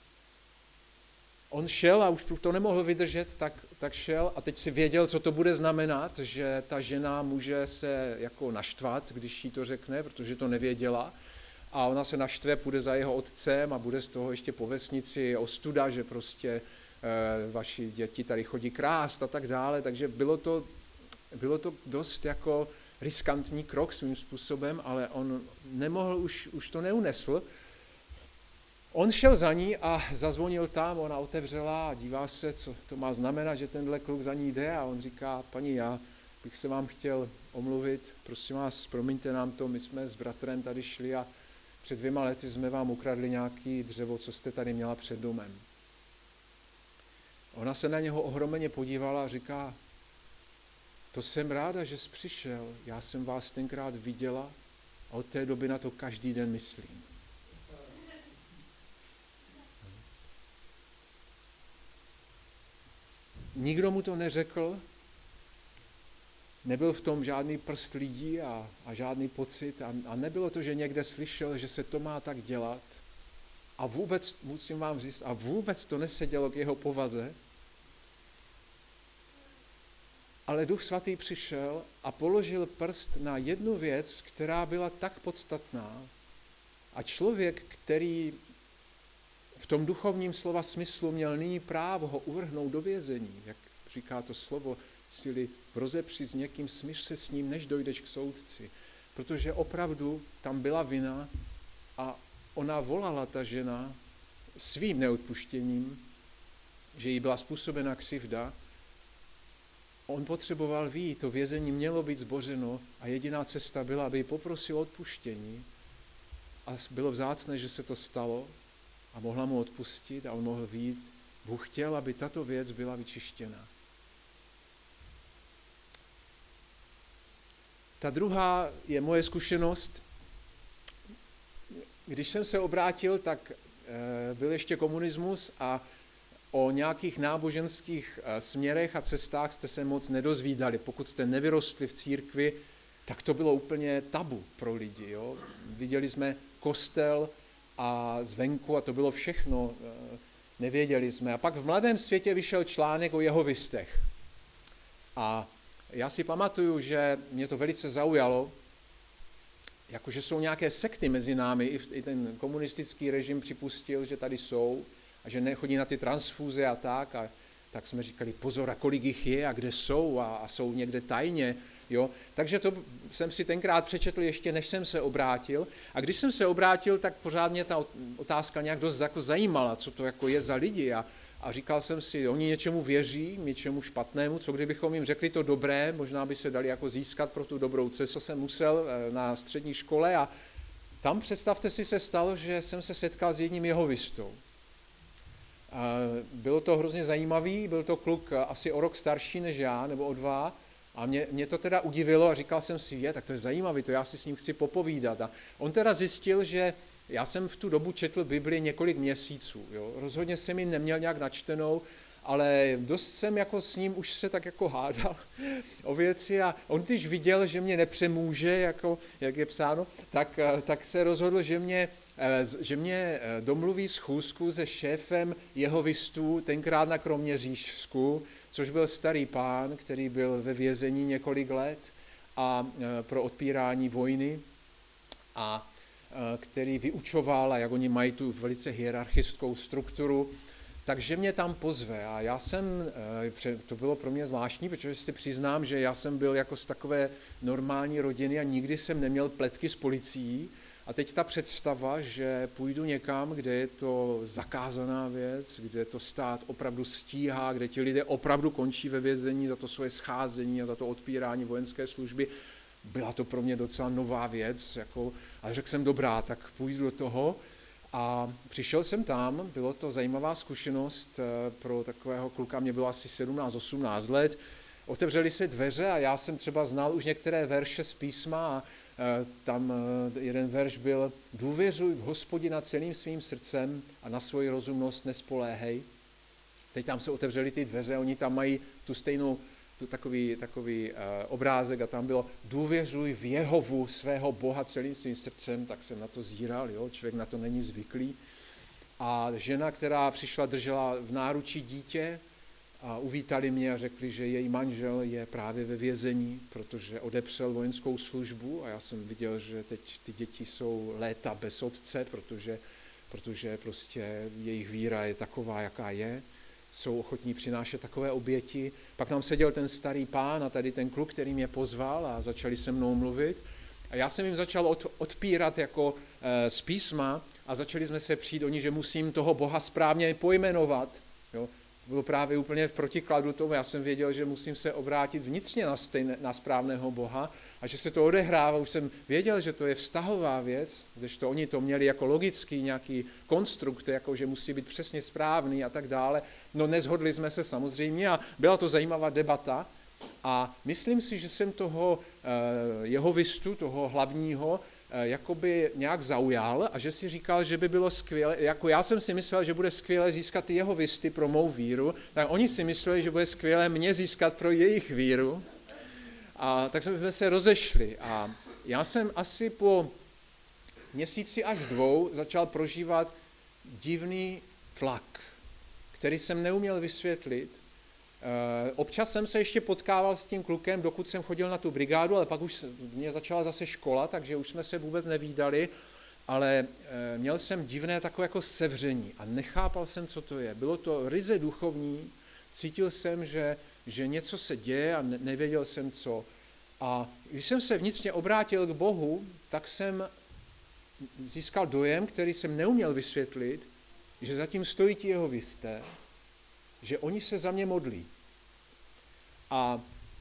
On šel a už to nemohl vydržet, tak šel a teď si věděl, co to bude znamenat, že ta žena může se jako naštvat, když jí to řekne, protože to nevěděla. A ona se naštve, půjde za jeho otcem a bude z toho ještě po vesnici ostuda, že prostě vaši děti tady chodí krást a tak dále. Takže bylo to dost jako riskantní krok svým způsobem, ale on nemohl, už to neunesl. On šel za ní a zazvonil tam, ona otevřela a dívá se, co to má znamenat, že tenhle kluk za ní jde a on říká, paní, já bych se vám chtěl omluvit. Prosím vás, promiňte nám to, my jsme s bratrem tady šli a před 2 lety jsme vám ukradli nějaký dřevo, co jste tady měla před domem. Ona se na něho ohromeně podívala a říká, to jsem ráda, že jsi přišel, já jsem vás tenkrát viděla a od té doby na to každý den myslím. Nikdo mu to neřekl, nebyl v tom žádný prst lidí a žádný pocit a nebylo to, že někde slyšel, že se to má tak dělat a vůbec, musím vám říct, a vůbec to nesedělo k jeho povaze, ale Duch Svatý přišel a položil prst na jednu věc, která byla tak podstatná a člověk, který v tom duchovním slova smyslu měl nyní právo ho uvrhnout do vězení, jak říká to slovo, sily rozepři s někým, smíř se s ním, než dojdeš k soudci. Protože opravdu tam byla vina a ona volala, ta žena, svým neodpuštěním, že jí byla způsobena křivda. On potřeboval vyjít, to vězení mělo být zbořeno a jediná cesta byla, aby jí poprosil odpuštění. A bylo vzácné, že se to stalo a mohla mu odpustit a on mohl vyjít. Bůh chtěl, aby tato věc byla vyčištěna. Ta druhá je moje zkušenost. Když jsem se obrátil, tak byl ještě komunismus a o nějakých náboženských směrech a cestách jste se moc nedozvídali. Pokud jste nevyrostli v církvi, tak to bylo úplně tabu pro lidi. Jo? Viděli jsme kostel a zvenku a to bylo všechno. Nevěděli jsme. A pak v Mladém světě vyšel článek o jehovistech. A já si pamatuju, že mě to velice zaujalo, jakože jsou nějaké sekty mezi námi, i ten komunistický režim připustil, že tady jsou a že nechodí na ty transfúze a tak jsme říkali, pozor, a kolik jich je a kde jsou a jsou někde tajně. Jo? Takže to jsem si tenkrát přečetl ještě, než jsem se obrátil. A když jsem se obrátil, tak pořád mě ta otázka nějak dost jako zajímala, co to jako je za lidi. A říkal jsem si, oni něčemu věří, něčemu špatnému, co kdybychom jim řekli to dobré, možná by se dali jako získat pro tu dobrou cestu. Jsem musel na střední škole a tam, představte si, se stalo, že jsem se setkal s jedním jehovistou. Bylo to hrozně zajímavý, byl to kluk asi o rok starší než já, nebo o 2, a mě to teda udivilo a říkal jsem si, tak to je zajímavý, to já si s ním chci popovídat. A on teda zjistil, že já jsem v tu dobu četl Bibli několik měsíců. Jo. Rozhodně jsem ji neměl nějak načtenou, ale dost jsem jako s ním už se tak jako hádal o věci a on když viděl, že mě nepřemůže, jako, jak je psáno, tak se rozhodl, že mě domluví schůzku se šéfem jehovistů, tenkrát na Kroměřížsku, což byl starý pán, který byl ve vězení několik let a pro odpírání vojny a který vyučoval a jak oni mají tu velice hierarchickou strukturu, takže mě tam pozve a to bylo pro mě zvláštní, protože si přiznám, že já jsem byl jako z takové normální rodiny a nikdy jsem neměl pletky s policií a teď ta představa, že půjdu někam, kde je to zakázaná věc, kde to stát opravdu stíhá, kde ti lidé opravdu končí ve vězení za to svoje scházení a za to odpírání vojenské služby, byla to pro mě docela nová věc, a řekl jsem, dobrá, tak půjdu do toho a přišel jsem tam, bylo to zajímavá zkušenost pro takového kluka, mě bylo asi 17-18 let, otevřely se dveře a já jsem třeba znal už některé verše z písma a tam jeden verš byl, důvěřuj v Hospodina celým svým srdcem a na svoji rozumnost nespoléhej. Teď tam se otevřely ty dveře, oni tam mají tu stejnou, takový obrázek a tam bylo důvěřuj v Jehovu svého Boha celým svým srdcem, tak jsem na to zíral, jo? Člověk na to není zvyklý. A žena, která přišla, držela v náručí dítě a uvítali mě a řekli, že její manžel je právě ve vězení, protože odepřel vojenskou službu a já jsem viděl, že teď ty děti jsou léta bez otce, protože prostě jejich víra je taková, jaká je. Jsou ochotní přinášet takové oběti. Pak tam seděl ten starý pán a tady ten kluk, který mě pozval a začali se mnou mluvit. A já jsem jim začal odpírat jako z písma a začali jsme se přijít oni, že musím toho Boha správně pojmenovat. Jo? bylo právě úplně v protikladu tomu. Já jsem věděl, že musím se obrátit vnitřně na správného Boha a že se to odehrává. Už jsem věděl, že to je vztahová věc, kdežto oni to měli jako logický nějaký konstrukt, jako že musí být přesně správný a tak dále. No neshodli jsme se samozřejmě a byla to zajímavá debata. A myslím si, že jsem toho jehovistu, toho hlavního, jakoby nějak zaujal a že si říkal, že by bylo skvělé, jako já jsem si myslel, že bude skvělé získat ty jehovisty pro mou víru, tak oni si mysleli, že bude skvělé mě získat pro jejich víru. A tak jsme se rozešli a já jsem asi po měsíci až 2 začal prožívat divný tlak, který jsem neuměl vysvětlit. Občas jsem se ještě potkával s tím klukem, dokud jsem chodil na tu brigádu, ale pak už mě začala zase škola, takže už jsme se vůbec nevídali, ale měl jsem divné takové jako sevření a nechápal jsem, co to je. Bylo to ryze duchovní, cítil jsem, že něco se děje a nevěděl jsem co. A když jsem se vnitřně obrátil k Bohu, tak jsem získal dojem, který jsem neuměl vysvětlit, že zatím stojí ti jehovisté, že oni se za mě modlí a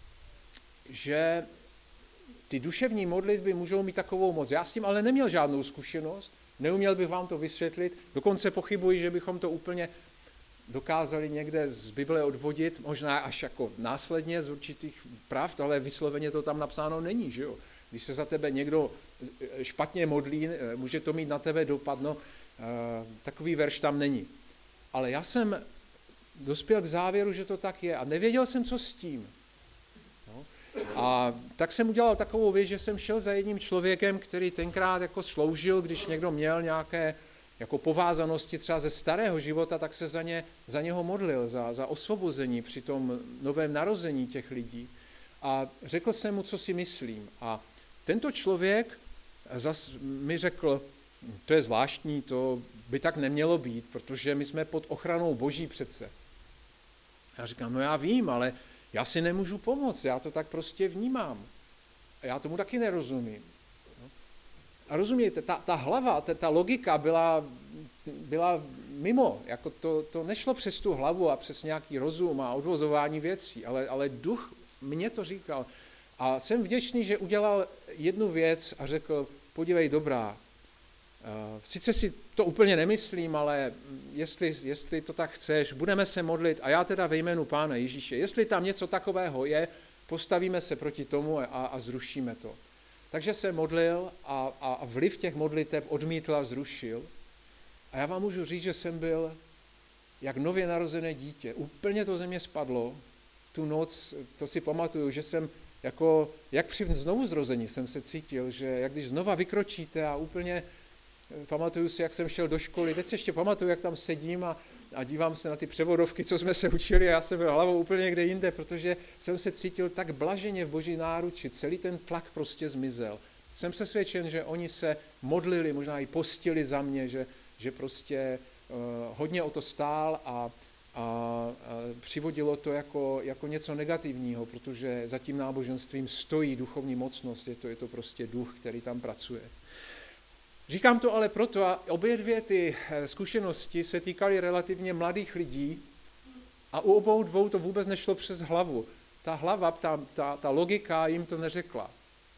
že ty duševní modlitby můžou mít takovou moc. Já s tím ale neměl žádnou zkušenost, neuměl bych vám to vysvětlit, dokonce pochybuji, že bychom to úplně dokázali někde z Bible odvodit, možná až jako následně z určitých pravd, ale vysloveně to tam napsáno není, že jo? Když se za tebe někdo špatně modlí, může to mít na tebe dopad, no, takový verš tam není. Ale já jsem dospěl k závěru, že to tak je a nevěděl jsem, co s tím. No. A tak jsem udělal takovou věc, že jsem šel za jedním člověkem, který tenkrát jako sloužil, když někdo měl nějaké jako povázanosti třeba ze starého života, tak se za něho modlil, za osvobození při tom novém narození těch lidí. A řekl jsem mu, co si myslím. A tento člověk mi řekl, to je zvláštní, to by tak nemělo být, protože my jsme pod ochranou Boží přece. Já říkám, no já vím, ale já si nemůžu pomoct, já to tak prostě vnímám. A já tomu taky nerozumím. A rozumíte, ta hlava, ta logika byla mimo, jako to nešlo přes tu hlavu a přes nějaký rozum a odvozování věcí, ale duch mě to říkal. A jsem vděčný, že udělal jednu věc a řekl, podívej, dobrá, sice si to úplně nemyslím, ale jestli to tak chceš, budeme se modlit a já teda ve jménu Pána Ježíše, jestli tam něco takového je, postavíme se proti tomu a zrušíme to. Takže se modlil a vliv těch modliteb odmítl a zrušil. A já vám můžu říct, že jsem byl jak nově narozené dítě. Úplně to ze mě spadlo. Tu noc, to si pamatuju, že jsem jak při znovuzrození jsem se cítil, že jak když znova vykročíte a úplně pamatuju si, jak jsem šel do školy. Teď se ještě pamatuju, jak tam sedím a dívám se na ty převodovky, co jsme se učili a já jsem byl hlavou úplně někde jinde, protože jsem se cítil tak blaženě v Boží náruči, celý ten tlak prostě zmizel. Jsem přesvědčen, že oni se modlili, možná i postili za mě, že prostě hodně o to stál a přivodilo to jako něco negativního, protože za tím náboženstvím stojí duchovní mocnost, je to prostě duch, který tam pracuje. Říkám to ale proto, a obě dvě ty zkušenosti se týkaly relativně mladých lidí a u obou dvou to vůbec nešlo přes hlavu. Ta hlava, ta logika jim to neřekla,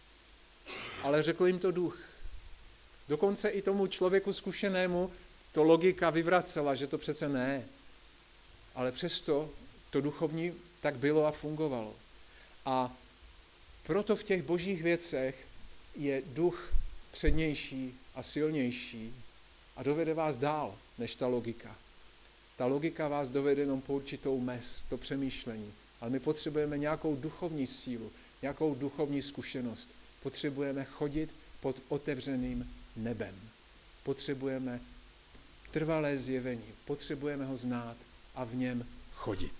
ale řekl jim to duch. Dokonce i tomu člověku zkušenému to logika vyvracela, že to přece ne. Ale přesto to duchovní tak bylo a fungovalo. A proto v těch božích věcech je duch přednější a silnější a dovede vás dál než ta logika. Ta logika vás dovede jenom po určitou mez, to přemýšlení. Ale my potřebujeme nějakou duchovní sílu, nějakou duchovní zkušenost. Potřebujeme chodit pod otevřeným nebem. Potřebujeme trvalé zjevení. Potřebujeme ho znát a v něm chodit.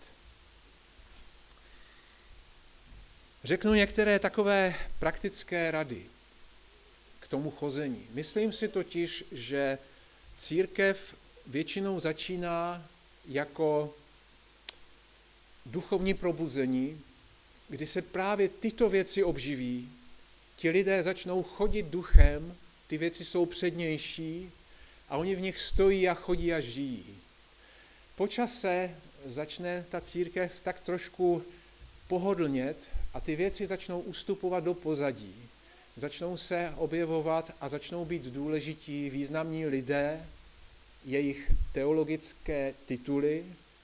Řeknu některé takové praktické rady k tomu chození. Myslím si totiž, že církev většinou začíná jako duchovní probuzení, kdy se právě tyto věci obživí, ti lidé začnou chodit duchem, ty věci jsou přednější a oni v nich stojí a chodí a žijí. Po čase začne ta církev tak trošku pohodlnět a ty věci začnou ustupovat do pozadí. Začnou se objevovat a začnou být důležití významní lidé, jejich teologické tituly,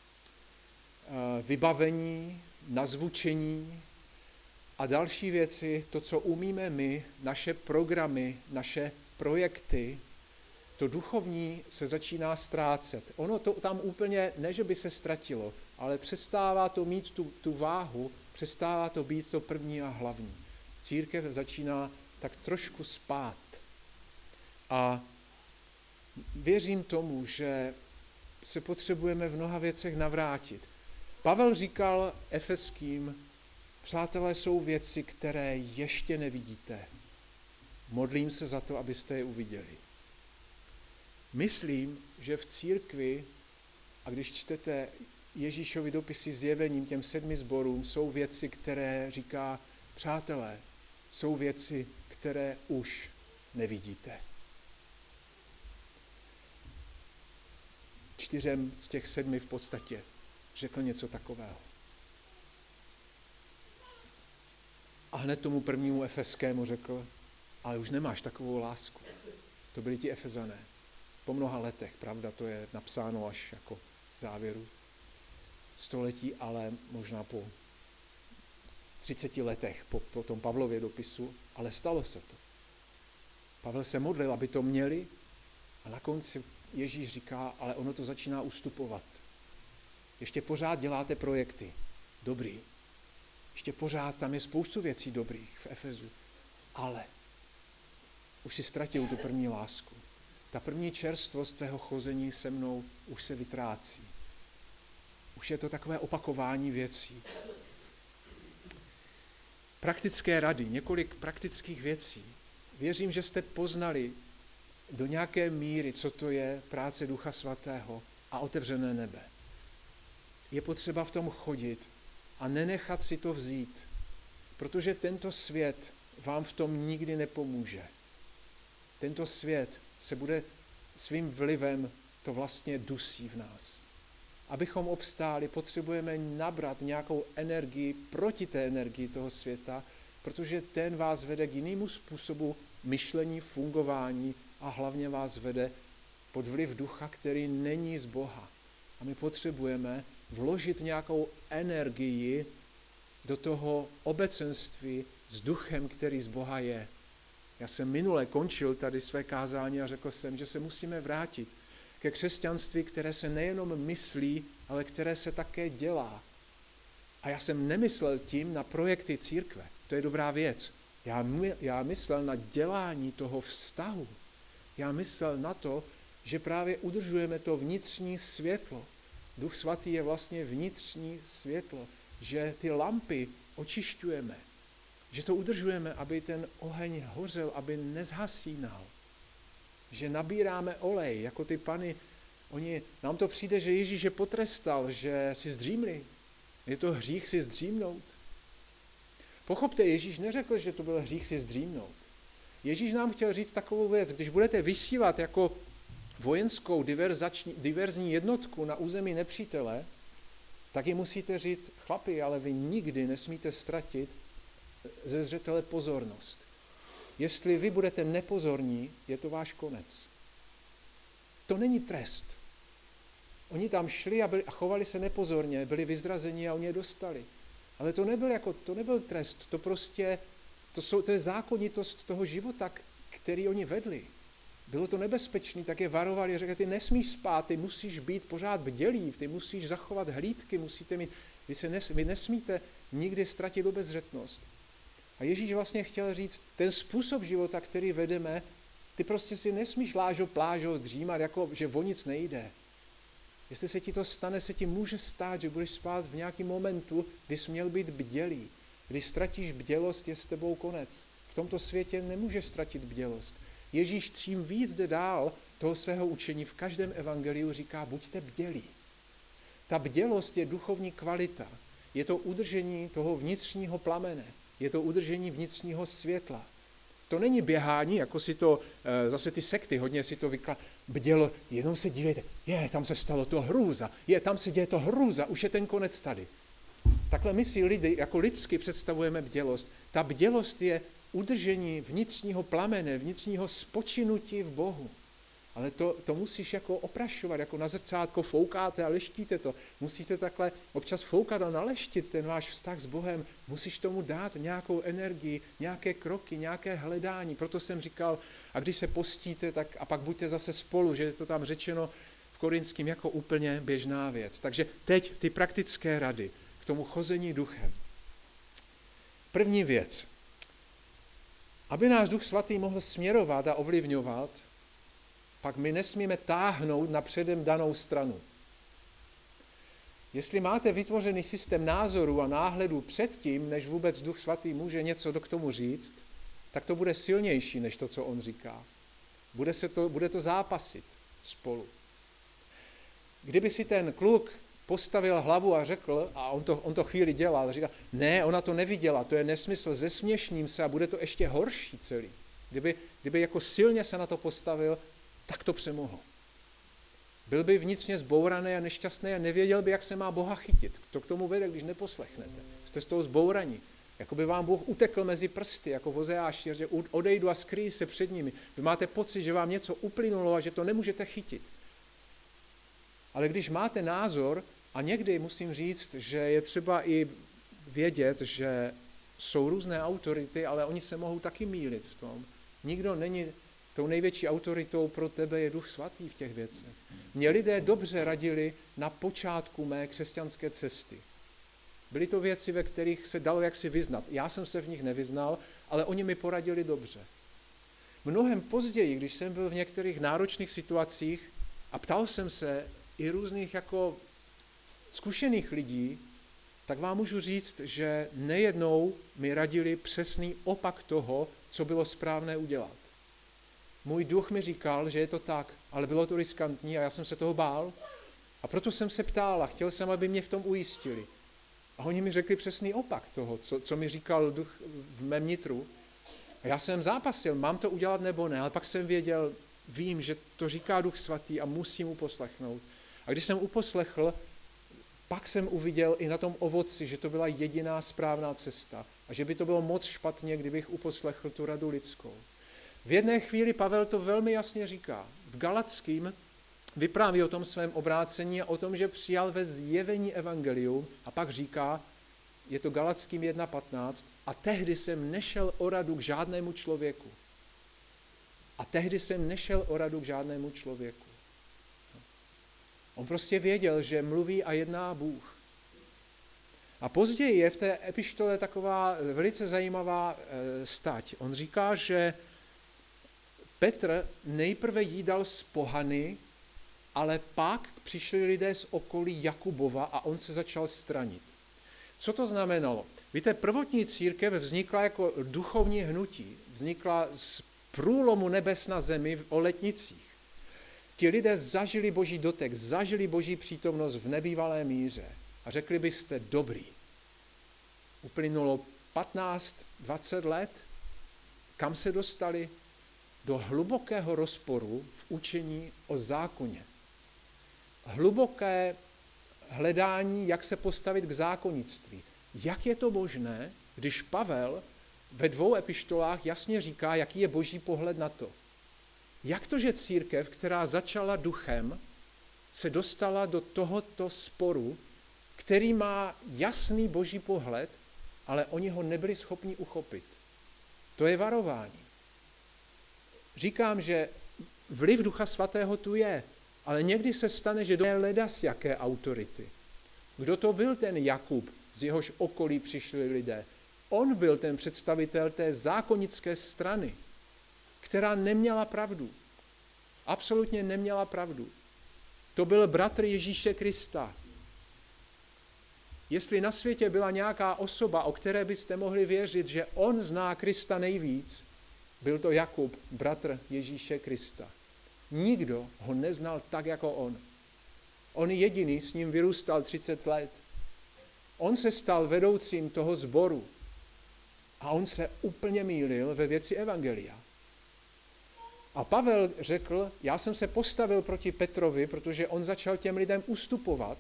vybavení, nazvučení a další věci, to, co umíme my, naše programy, naše projekty, to duchovní se začíná ztrácet. Ono to tam úplně, ne že by se ztratilo, ale přestává to mít tu váhu, přestává to být to první a hlavní. Církev začíná tak trošku spát. A věřím tomu, že se potřebujeme v mnoha věcech navrátit. Pavel říkal Efeským, přátelé, jsou věci, které ještě nevidíte. Modlím se za to, abyste je uviděli. Myslím, že v církvi, a když čtete Ježíšovi dopisy zjevením těm 7 sborům, jsou věci, které říká, přátelé, jsou věci, které už nevidíte. 4 z těch 7 v podstatě řekl něco takového. A hned tomu prvnímu Efeskému řekl, ale už nemáš takovou lásku. To byli ti Efezané. Po mnoha letech, pravda, to je napsáno až jako závěru století, ale možná po 30 letech po tom Pavlově dopisu, ale stalo se to. Pavel se modlil, aby to měli a na konci Ježíš říká, ale ono to začíná ustupovat. Ještě pořád děláte projekty. Dobrý. Ještě pořád tam je spoustu věcí dobrých v Efezu. Ale už si ztratil tu první lásku. Ta první čerstvost tvého chození se mnou už se vytrácí. Už je to takové opakování věcí. Praktické rady, několik praktických věcí. Věřím, že jste poznali do nějaké míry, co to je práce Ducha Svatého a otevřené nebe. Je potřeba v tom chodit a nenechat si to vzít, protože tento svět vám v tom nikdy nepomůže. Tento svět se bude svým vlivem, to vlastně dusí v nás. Abychom obstáli, potřebujeme nabrat nějakou energii proti té energii toho světa, protože ten vás vede k jinému způsobu myšlení, fungování a hlavně vás vede pod vliv ducha, který není z Boha. A my potřebujeme vložit nějakou energii do toho obecenství s duchem, který z Boha je. Já jsem minule končil tady své kázání a řekl jsem, že se musíme vrátit ke křesťanství, které se nejenom myslí, ale které se také dělá. A já jsem nemyslel tím na projekty církve. To je dobrá věc. Já myslel na dělání toho vztahu. Já myslel na to, že právě udržujeme to vnitřní světlo. Duch Svatý je vlastně vnitřní světlo, že ty lampy očišťujeme, že to udržujeme, aby ten oheň hořel, aby nezhasínal, že nabíráme olej, jako ty pany, nám to přijde, že Ježíš je potrestal, že si zdřímli. Je to hřích si zdřímnout. Pochopte, Ježíš neřekl, že to byl hřích si zdřímnout. Ježíš nám chtěl říct takovou věc, když budete vysílat jako vojenskou diverzní jednotku na území nepřítele, tak jim musíte říct, chlapi, ale vy nikdy nesmíte ztratit ze zřetele pozornost. Jestli vy budete nepozorní, je to váš konec. To není trest. Oni tam šli a chovali se nepozorně, byli vyzrazeni a oni je dostali. Ale to nebyl trest, to je zákonitost toho života, který oni vedli. Bylo to nebezpečné, tak je varovali, řekli, ty nesmíš spát, ty musíš být pořád bdělý, ty musíš zachovat hlídky, vy nesmíte nikdy ztratit obezřetnost. A Ježíš vlastně chtěl říct, ten způsob života, který vedeme, ty prostě si nesmíš plážo dřímat, jako že o nic nejde. Jestli se ti to stane, se ti může stát, že budeš spát v nějakém momentu, kdy jsi měl být bdělý. Když ztratíš bdělost, je s tebou konec. V tomto světě nemůžeš ztratit bdělost. Ježíš čím víc jde dál toho svého učení, v každém evangeliu říká, buďte bdělí. Ta bdělost je duchovní kvalita. Je to udržení toho vnitřního plamene. Je to udržení vnitřního světla. to není běhání, jako si to, zase ty sekty hodně si to bdělo, jenom se dívejte, tam se stalo to hrůza, tam se děje to hrůza, už je ten konec tady. Takhle my si lidi, jako lidsky představujeme bdělost. Ta bdělost je udržení vnitřního plamene, vnitřního spočinutí v Bohu. Ale to musíš jako oprašovat, jako na zrcátko foukáte a leštíte to. Musíte takhle občas foukat a naleštit ten váš vztah s Bohem. Musíš tomu dát nějakou energii, nějaké kroky, nějaké hledání. Proto jsem říkal, a když se postíte, tak a pak buďte zase spolu, že je to tam řečeno v Korinským jako úplně běžná věc. Takže teď ty praktické rady k tomu chození duchem. První věc. Aby náš Duch Svatý mohl směrovat a ovlivňovat, pak my nesmíme táhnout na předem danou stranu. Jestli máte vytvořený systém názorů a náhledů předtím, než vůbec Duch Svatý může něco k tomu říct, tak to bude silnější, než to, co on říká. Bude to zápasit spolu. Kdyby si ten kluk postavil hlavu a řekl, a on to chvíli dělal, říkal, ne, ona to neviděla, to je nesmysl, zesměšním se a bude to ještě horší celý. Kdyby jako silně se na to postavil, tak to přemohl. Byl by vnitřně zbouraný a nešťastný a nevěděl by, jak se má Boha chytit. To k tomu vede, když neposlechnete. Jste z toho zbouraní. Jako by vám Bůh utekl mezi prsty, jako v Ozeáši, že odejdu a skryji se před nimi. Vy máte pocit, že vám něco uplynulo a že to nemůžete chytit. Ale když máte názor, a někdy musím říct, že je třeba i vědět, že jsou různé autority, ale oni se mohou taky mýlit v tom. Nikdo není tou největší autoritou pro tebe je Duch Svatý v těch věcech. Mě lidé dobře radili na počátku mé křesťanské cesty. Byly to věci, ve kterých se dalo jaksi vyznat. Já jsem se v nich nevyznal, ale oni mi poradili dobře. Mnohem později, když jsem byl v některých náročných situacích a ptal jsem se i různých jako zkušených lidí, tak vám můžu říct, že nejednou mi radili přesný opak toho, co bylo správné udělat. Můj duch mi říkal, že je to tak, ale bylo to riskantní a já jsem se toho bál. A proto jsem se ptal a chtěl jsem, aby mě v tom ujistili. A oni mi řekli přesný opak toho, co mi říkal duch v mém nitru. A já jsem zápasil, mám to udělat nebo ne, ale pak jsem věděl, vím, že to říká Duch Svatý a musím uposlechnout. A když jsem uposlechl, pak jsem uviděl i na tom ovoci, že to byla jediná správná cesta a že by to bylo moc špatně, kdybych uposlechl tu radu lidskou. V jedné chvíli Pavel to velmi jasně říká. V Galatským vypráví o tom svém obrácení a o tom, že přijal ve zjevení evangelium a pak říká, je to Galatským 1.15, a tehdy jsem nešel o radu k žádnému člověku. On prostě věděl, že mluví a jedná Bůh. A později je v té epištole taková velice zajímavá stať. On říká, že Petr nejprve jídal s pohany, ale pak přišli lidé z okolí Jakubova a on se začal stranit. Co to znamenalo? Víte, prvotní církev vznikla jako duchovní hnutí. Vznikla z průlomu nebes na zemi o letnicích. Ti lidé zažili Boží dotek, zažili Boží přítomnost v nebývalé míře. A řekli byste, dobrý. Uplynulo 15-20 let, kam se dostali? Do hlubokého rozporu v učení o zákoně. Hluboké hledání, jak se postavit k zákonnictví. Jak je to možné, když Pavel ve 2 epištolách jasně říká, jaký je Boží pohled na to? Jak to, že církev, která začala duchem, se dostala do tohoto sporu, který má jasný Boží pohled, ale oni ho nebyli schopni uchopit? To je varování. Říkám, že vliv Ducha Svatého tu je, ale někdy se stane, že do ledas jaké autority. Kdo to byl ten Jakub, z jehož okolí přišli lidé? On byl ten představitel té zákonické strany, která neměla pravdu. Absolutně neměla pravdu. To byl bratr Ježíše Krista. Jestli na světě byla nějaká osoba, o které byste mohli věřit, že on zná Krista nejvíc, byl to Jakub, bratr Ježíše Krista. Nikdo ho neznal tak, jako on. On jediný s ním vyrůstal 30 let. On se stal vedoucím toho sboru. A on se úplně mýlil ve věci evangelia. A Pavel řekl, já jsem se postavil proti Petrovi, protože on začal těm lidem ustupovat.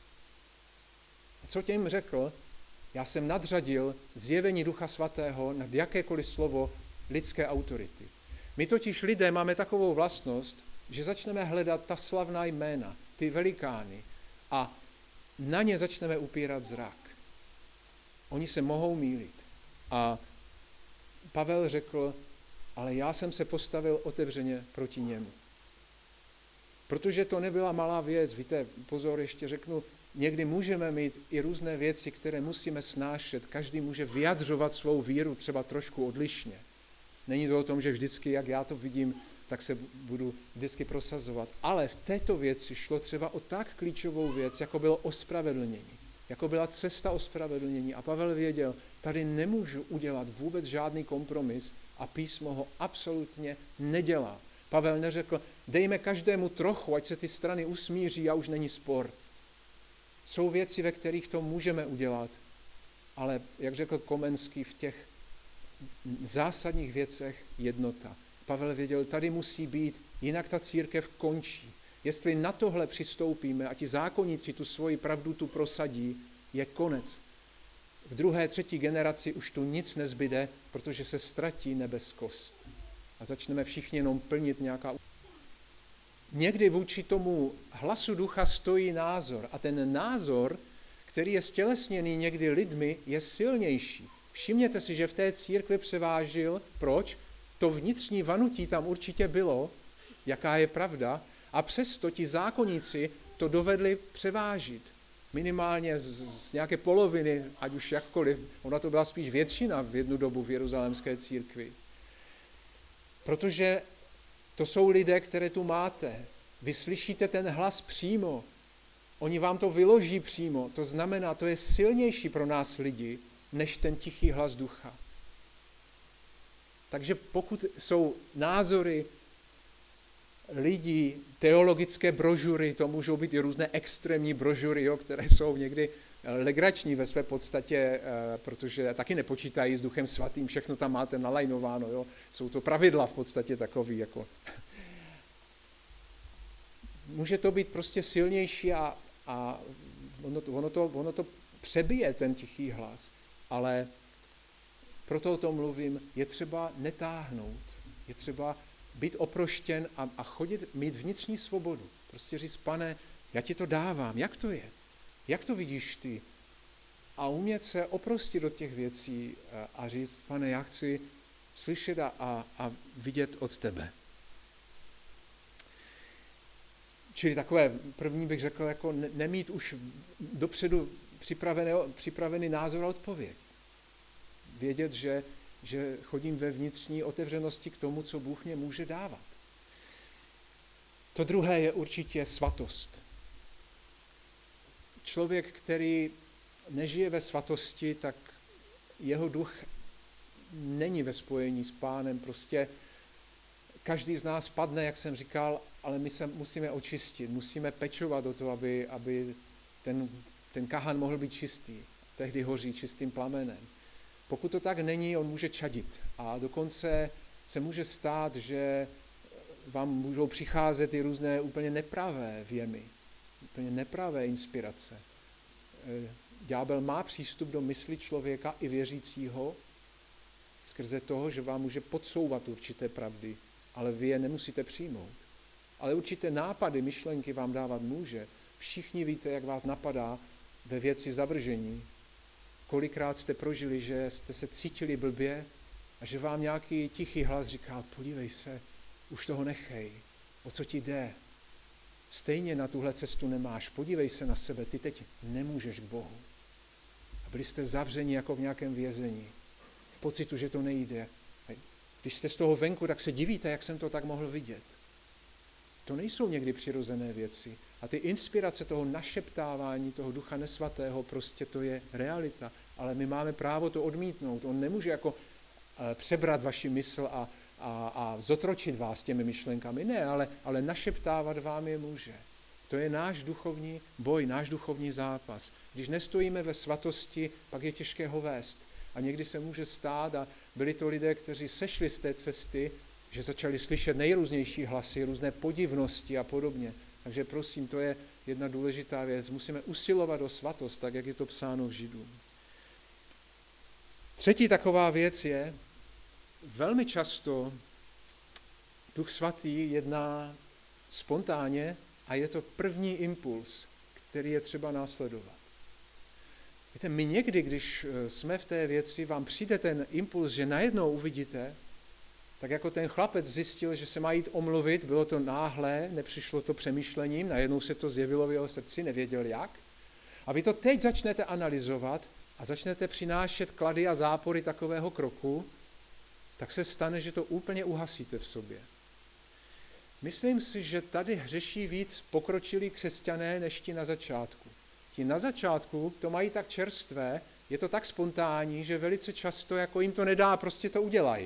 A co těm řekl? Já jsem nadřadil zjevení Ducha Svatého nad jakékoliv slovo lidské autority. My totiž lidé máme takovou vlastnost, že začneme hledat ta slavná jména, ty velikány a na ně začneme upírat zrak. Oni se mohou mýlit. A Pavel řekl, ale já jsem se postavil otevřeně proti němu. Protože to nebyla malá věc, víte, pozor, ještě řeknu, někdy můžeme mít i různé věci, které musíme snášet. Každý může vyjadřovat svou víru třeba trošku odlišně. Není to o tom, že vždycky, jak já to vidím, tak se budu vždycky prosazovat. Ale v této věci šlo třeba o tak klíčovou věc, jako bylo ospravedlnění. Jako byla cesta ospravedlnění. A Pavel věděl, tady nemůžu udělat vůbec žádný kompromis a písmo ho absolutně nedělá. Pavel neřekl, dejme každému trochu, ať se ty strany usmíří a už není spor. Jsou věci, ve kterých to můžeme udělat, ale jak řekl Komenský, v těch zásadních věcech jednota. Pavel věděl, tady musí být, jinak ta církev končí. Jestli na tohle přistoupíme a ti zákonníci tu svoji pravdu tu prosadí, je konec. V druhé, třetí generaci už tu nic nezbyde, protože se ztratí nebeskost. A začneme všichni jenom plnit nějaká... Někdy vůči tomu hlasu ducha stojí názor. A ten názor, který je stělesněný někdy lidmi, je silnější. Všimněte si, že v té církvi převážil. Proč? To vnitřní vanutí tam určitě bylo, jaká je pravda, a přesto ti zákonníci to dovedli převážit. Minimálně z nějaké poloviny, ať už jakkoliv, ona to byla spíš většina v jednu dobu v jeruzalémské církvi. Protože to jsou lidé, které tu máte. Vy slyšíte ten hlas přímo. Oni vám to vyloží přímo. To znamená, to je silnější pro nás lidi, než ten tichý hlas ducha. Takže pokud jsou názory lidí, teologické brožury, to můžou být i různé extrémní brožury, jo, které jsou někdy legrační ve své podstatě, protože taky nepočítají s Duchem Svatým, všechno tam máte nalajnováno, jo. Jsou to pravidla v podstatě takový, jako. Může to být prostě silnější a ono to přebije ten tichý hlas, ale proto o tom mluvím, je třeba netáhnout, je třeba být oproštěn a chodit, mít vnitřní svobodu. Prostě říct, Pane, já ti to dávám, jak to je? Jak to vidíš ty? A umět se oprostit od těch věcí a říct, Pane, já chci slyšet a vidět od tebe. Čili takové první bych řekl, jako nemít už dopředu připravený názor a odpověď. Vědět, že chodím ve vnitřní otevřenosti k tomu, co Bůh mě může dávat. To druhé je určitě svatost. Člověk, který nežije ve svatosti, tak jeho duch není ve spojení s Pánem. Prostě každý z nás padne, jak jsem říkal, ale my se musíme očistit, musíme pečovat o to, aby ten kahan mohl být čistý. Tehdy hoří čistým plamenem. Pokud to tak není, on může čadit. A dokonce se může stát, že vám můžou přicházet i různé úplně nepravé věmy, úplně nepravé inspirace. Ďábel má přístup do mysli člověka i věřícího skrze toho, že vám může podsouvat určité pravdy, ale vy je nemusíte přijmout. Ale určité nápady, myšlenky vám dávat může. Všichni víte, jak vás napadá ve věci zavržení. Kolikrát jste prožili, že jste se cítili blbě a že vám nějaký tichý hlas říkal, podívej se, už toho nechej, o co ti jde. Stejně na tuhle cestu nemáš, podívej se na sebe, ty teď nemůžeš k Bohu. A byli jste zavřeni jako v nějakém vězení, v pocitu, že to nejde. A když jste z toho venku, tak se divíte, jak jsem to tak mohl vidět. To nejsou někdy přirozené věci. A ty inspirace toho našeptávání, toho Ducha Nesvatého, prostě to je realita. Ale my máme právo to odmítnout. On nemůže jako přebrat vaši mysl a zotročit vás těmi myšlenkami. Ne, ale našeptávat vám je může. To je náš duchovní boj, náš duchovní zápas. Když nestojíme ve svatosti, pak je těžké ho vést. A někdy se může stát, a byli to lidé, kteří sešli z té cesty, že začali slyšet nejrůznější hlasy, různé podivnosti a podobně. Takže prosím, to je jedna důležitá věc. Musíme usilovat o svatost, tak jak je to psáno v Židům. Třetí taková věc je, velmi často Duch Svatý jedná spontánně a je to první impuls, který je třeba následovat. Víte, my někdy, když jsme v té věci, vám přijde ten impuls, že najednou uvidíte, tak jako ten chlapec zjistil, že se má jít omluvit, bylo to náhlé, nepřišlo to přemýšlením, najednou se to zjevilo v jeho srdci, nevěděl jak. A vy to teď začnete analyzovat a začnete přinášet klady a zápory takového kroku, tak se stane, že to úplně uhasíte v sobě. Myslím si, že tady hřeší víc pokročilí křesťané než ti na začátku. Ti na začátku to mají tak čerstvé, je to tak spontánní, že velice často jako jim to nedá, prostě to udělají.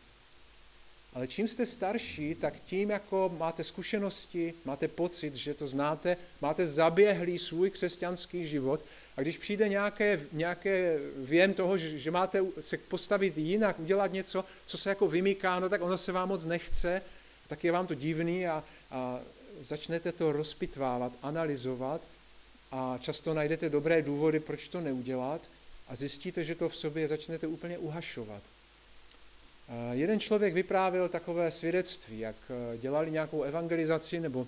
Ale čím jste starší, tak tím jako máte zkušenosti, máte pocit, že to znáte, máte zaběhlý svůj křesťanský život a když přijde nějaké věm toho, že máte se postavit jinak, udělat něco, co se jako vymyká, no tak ono se vám moc nechce, tak je vám to divný a začnete to rozpitvávat, analyzovat a často najdete dobré důvody, proč to neudělat a zjistíte, že to v sobě začnete úplně uhašovat. Jeden člověk vyprávěl takové svědectví, jak dělali nějakou evangelizaci nebo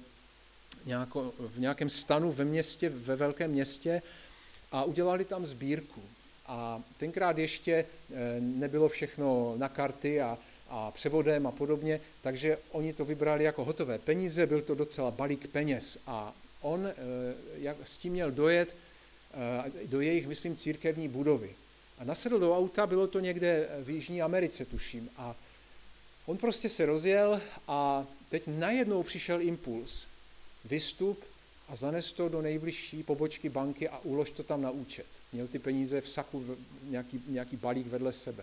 v nějakém stanu ve městě, ve velkém městě a udělali tam sbírku. A tenkrát ještě nebylo všechno na karty a převodem a podobně, takže oni to vybrali jako hotové peníze, byl to docela balík peněz a on s tím měl dojet do jejich, myslím, církevní budovy. A nasedl do auta, bylo to někde v Jižní Americe, tuším. A on prostě se rozjel a teď najednou přišel impuls. Vystup a zanes to do nejbližší pobočky banky a ulož to tam na účet. Měl ty peníze v saku, nějaký balík vedle sebe.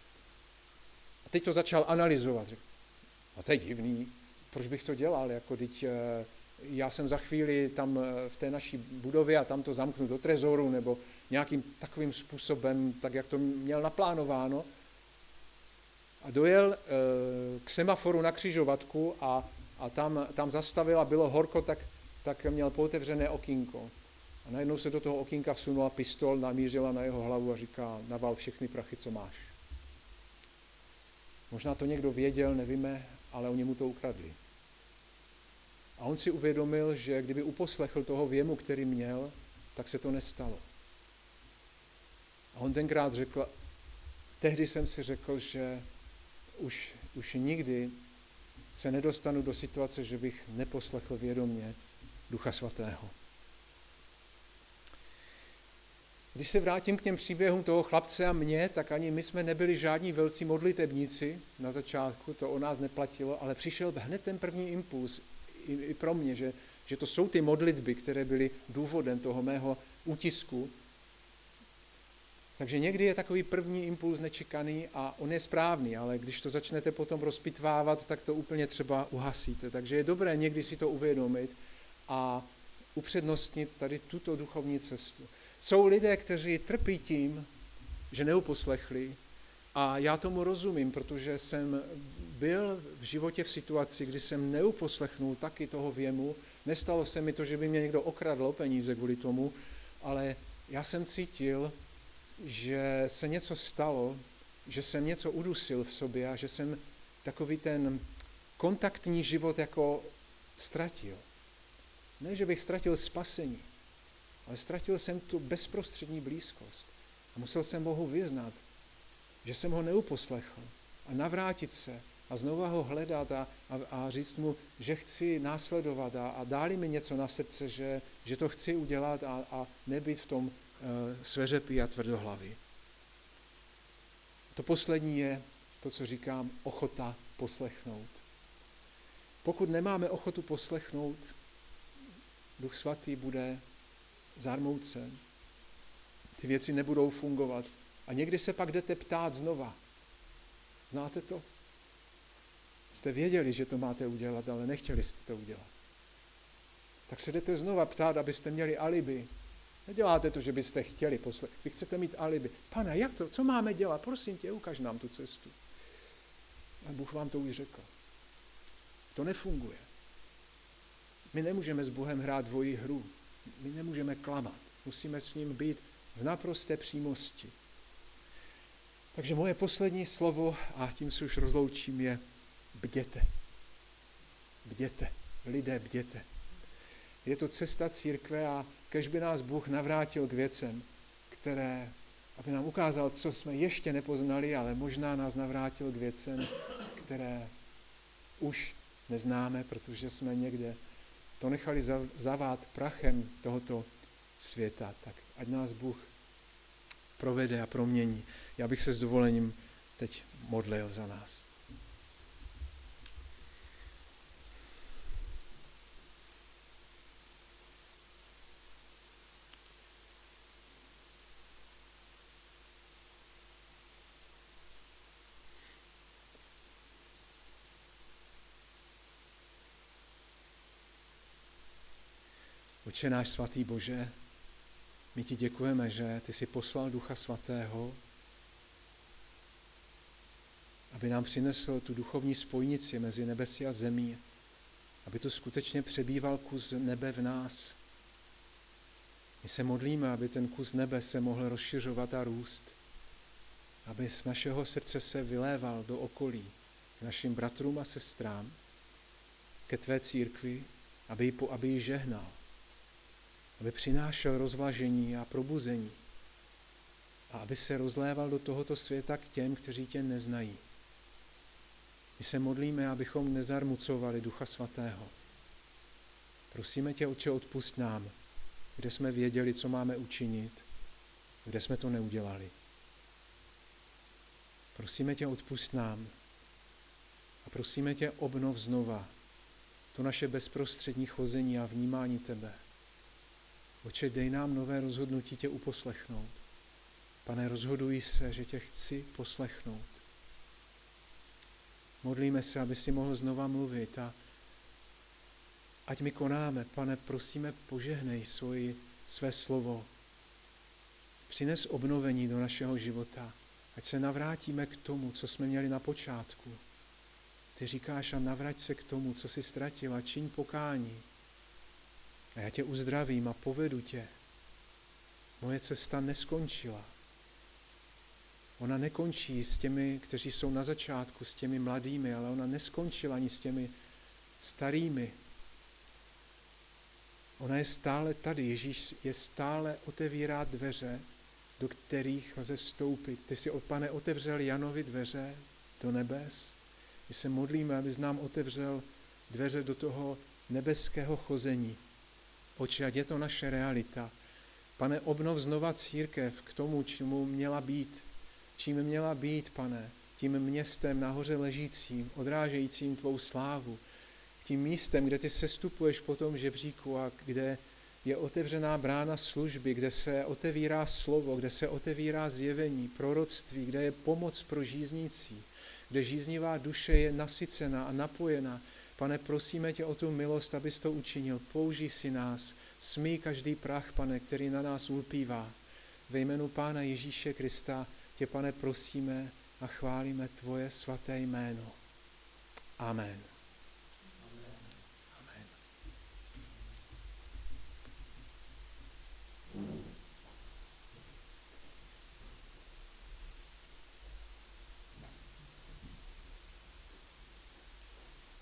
A teď to začal analyzovat. Řekl, no to je divný, proč bych to dělal? Jako teď já jsem za chvíli tam v té naší budově a tam to zamknu do trezoru nebo nějakým takovým způsobem, tak jak to měl naplánováno. A dojel k semaforu na křižovatku a tam zastavil a bylo horko, tak měl pootevřené okýnko. A najednou se do toho okýnka vsunula pistol, namířila na jeho hlavu a říká, naval všechny prachy, co máš. Možná to někdo věděl, nevíme, ale oni mu to ukradli. A on si uvědomil, že kdyby uposlechl toho věmu, který měl, tak se to nestalo. A on tenkrát řekl, tehdy jsem si řekl, že už nikdy se nedostanu do situace, že bych neposlechl vědomě Ducha Svatého. Když se vrátím k těm příběhům toho chlapce a mě, tak ani my jsme nebyli žádní velcí modlitebníci na začátku, to o nás neplatilo, ale přišel hned ten první impuls i pro mě, že to jsou ty modlitby, které byly důvodem toho mého útisku. Takže někdy je takový první impuls nečekaný a on je správný, ale když to začnete potom rozpitvávat, tak to úplně třeba uhasíte. Takže je dobré někdy si to uvědomit a upřednostnit tady tuto duchovní cestu. Jsou lidé, kteří trpí tím, že neuposlechli a já tomu rozumím, protože jsem byl v životě v situaci, kdy jsem neuposlechnul taky toho věmu. Nestalo se mi to, že by mě někdo okradl o peníze kvůli tomu, ale já jsem cítil, že se něco stalo, že jsem něco udusil v sobě a že jsem takový ten kontaktní život jako ztratil. Ne, že bych ztratil spasení, ale ztratil jsem tu bezprostřední blízkost. A musel jsem Bohu vyznat, že jsem ho neuposlechl a navrátit se a znovu ho hledat a říct mu, že chci následovat a dá-li mi něco na srdce, že to chci udělat a nebýt v tom sveřepý a tvrdohlavý. To poslední je to, co říkám, ochota poslechnout. Pokud nemáme ochotu poslechnout, Duch Svatý bude zarmoucen. Ty věci nebudou fungovat. A někdy se pak jdete ptát znova. Znáte to? Jste věděli, že to máte udělat, ale nechtěli jste to udělat. Tak se jdete znova ptát, abyste měli alibi, Neděláte to, že byste chtěli poslechat. Vy chcete mít alibi. Pane, jak to? Co máme dělat? Prosím tě, ukaž nám tu cestu. A Bůh vám to už řekl. To nefunguje. My nemůžeme s Bohem hrát dvojí hru. My nemůžeme klamat. Musíme s ním být v naprosté přímosti. Takže moje poslední slovo, a tím se už rozloučím, je bděte. Bděte. Lidé, bděte. Je to cesta církve a kež by nás Bůh navrátil k věcem, aby nám ukázal, co jsme ještě nepoznali, ale možná nás navrátil k věcem, které už neznáme, protože jsme někde to nechali zavát prachem tohoto světa. Tak ať nás Bůh provede a promění. Já bych se s dovolením teď modlil za nás. Otče náš svatý Bože, my ti děkujeme, že ty jsi poslal Ducha Svatého, aby nám přinesl tu duchovní spojnici mezi nebesí a zemí, aby tu skutečně přebýval kus nebe v nás. My se modlíme, aby ten kus nebe se mohl rozšiřovat a růst, aby z našeho srdce se vyléval do okolí k našim bratrům a sestrám, ke tvé církvi, aby ji žehnal, aby přinášel rozvlažení a probuzení a aby se rozléval do tohoto světa k těm, kteří tě neznají. My se modlíme, abychom nezarmucovali Ducha Svatého. Prosíme tě, Otče, odpusť nám, kde jsme věděli, co máme učinit, kde jsme to neudělali. Prosíme tě, odpusť nám a prosíme tě, obnov znova to naše bezprostřední chození a vnímání tebe. Otče, dej nám nové rozhodnutí tě uposlechnout. Pane, rozhoduj se, že tě chci poslechnout. Modlíme se, aby si mohl znova mluvit a ať my konáme. Pane, prosíme, požehnej své slovo. Přines obnovení do našeho života. Ať se navrátíme k tomu, co jsme měli na počátku. Ty říkáš a navrať se k tomu, co jsi ztratil a čiň pokání. A já tě uzdravím a povedu tě. Moje cesta neskončila. Ona nekončí s těmi, kteří jsou na začátku, s těmi mladými, ale ona neskončila ani s těmi starými. Ona je stále tady. Ježíš je stále otevírá dveře, do kterých lze vstoupit. Ty jsi, Pane, otevřel Janovi dveře do nebes. My se modlíme, abys nám otevřel dveře do toho nebeského chození. Oče, ať je to naše realita. Pane, obnov znova církev k tomu, čemu měla být. Čím měla být, Pane, tím městem nahoře ležícím, odrážejícím tvou slávu, tím místem, kde ty sestupuješ po tom žebříku a kde je otevřená brána služby, kde se otevírá slovo, kde se otevírá zjevení, proroctví, kde je pomoc pro žíznící, kde žíznivá duše je nasycena a napojena. Pane, prosíme tě o tu milost, abys to učinil. Použij si nás, smij každý prach, Pane, který na nás ulpívá. Ve jménu Pána Ježíše Krista tě, Pane, prosíme a chválíme tvoje svaté jméno. Amen.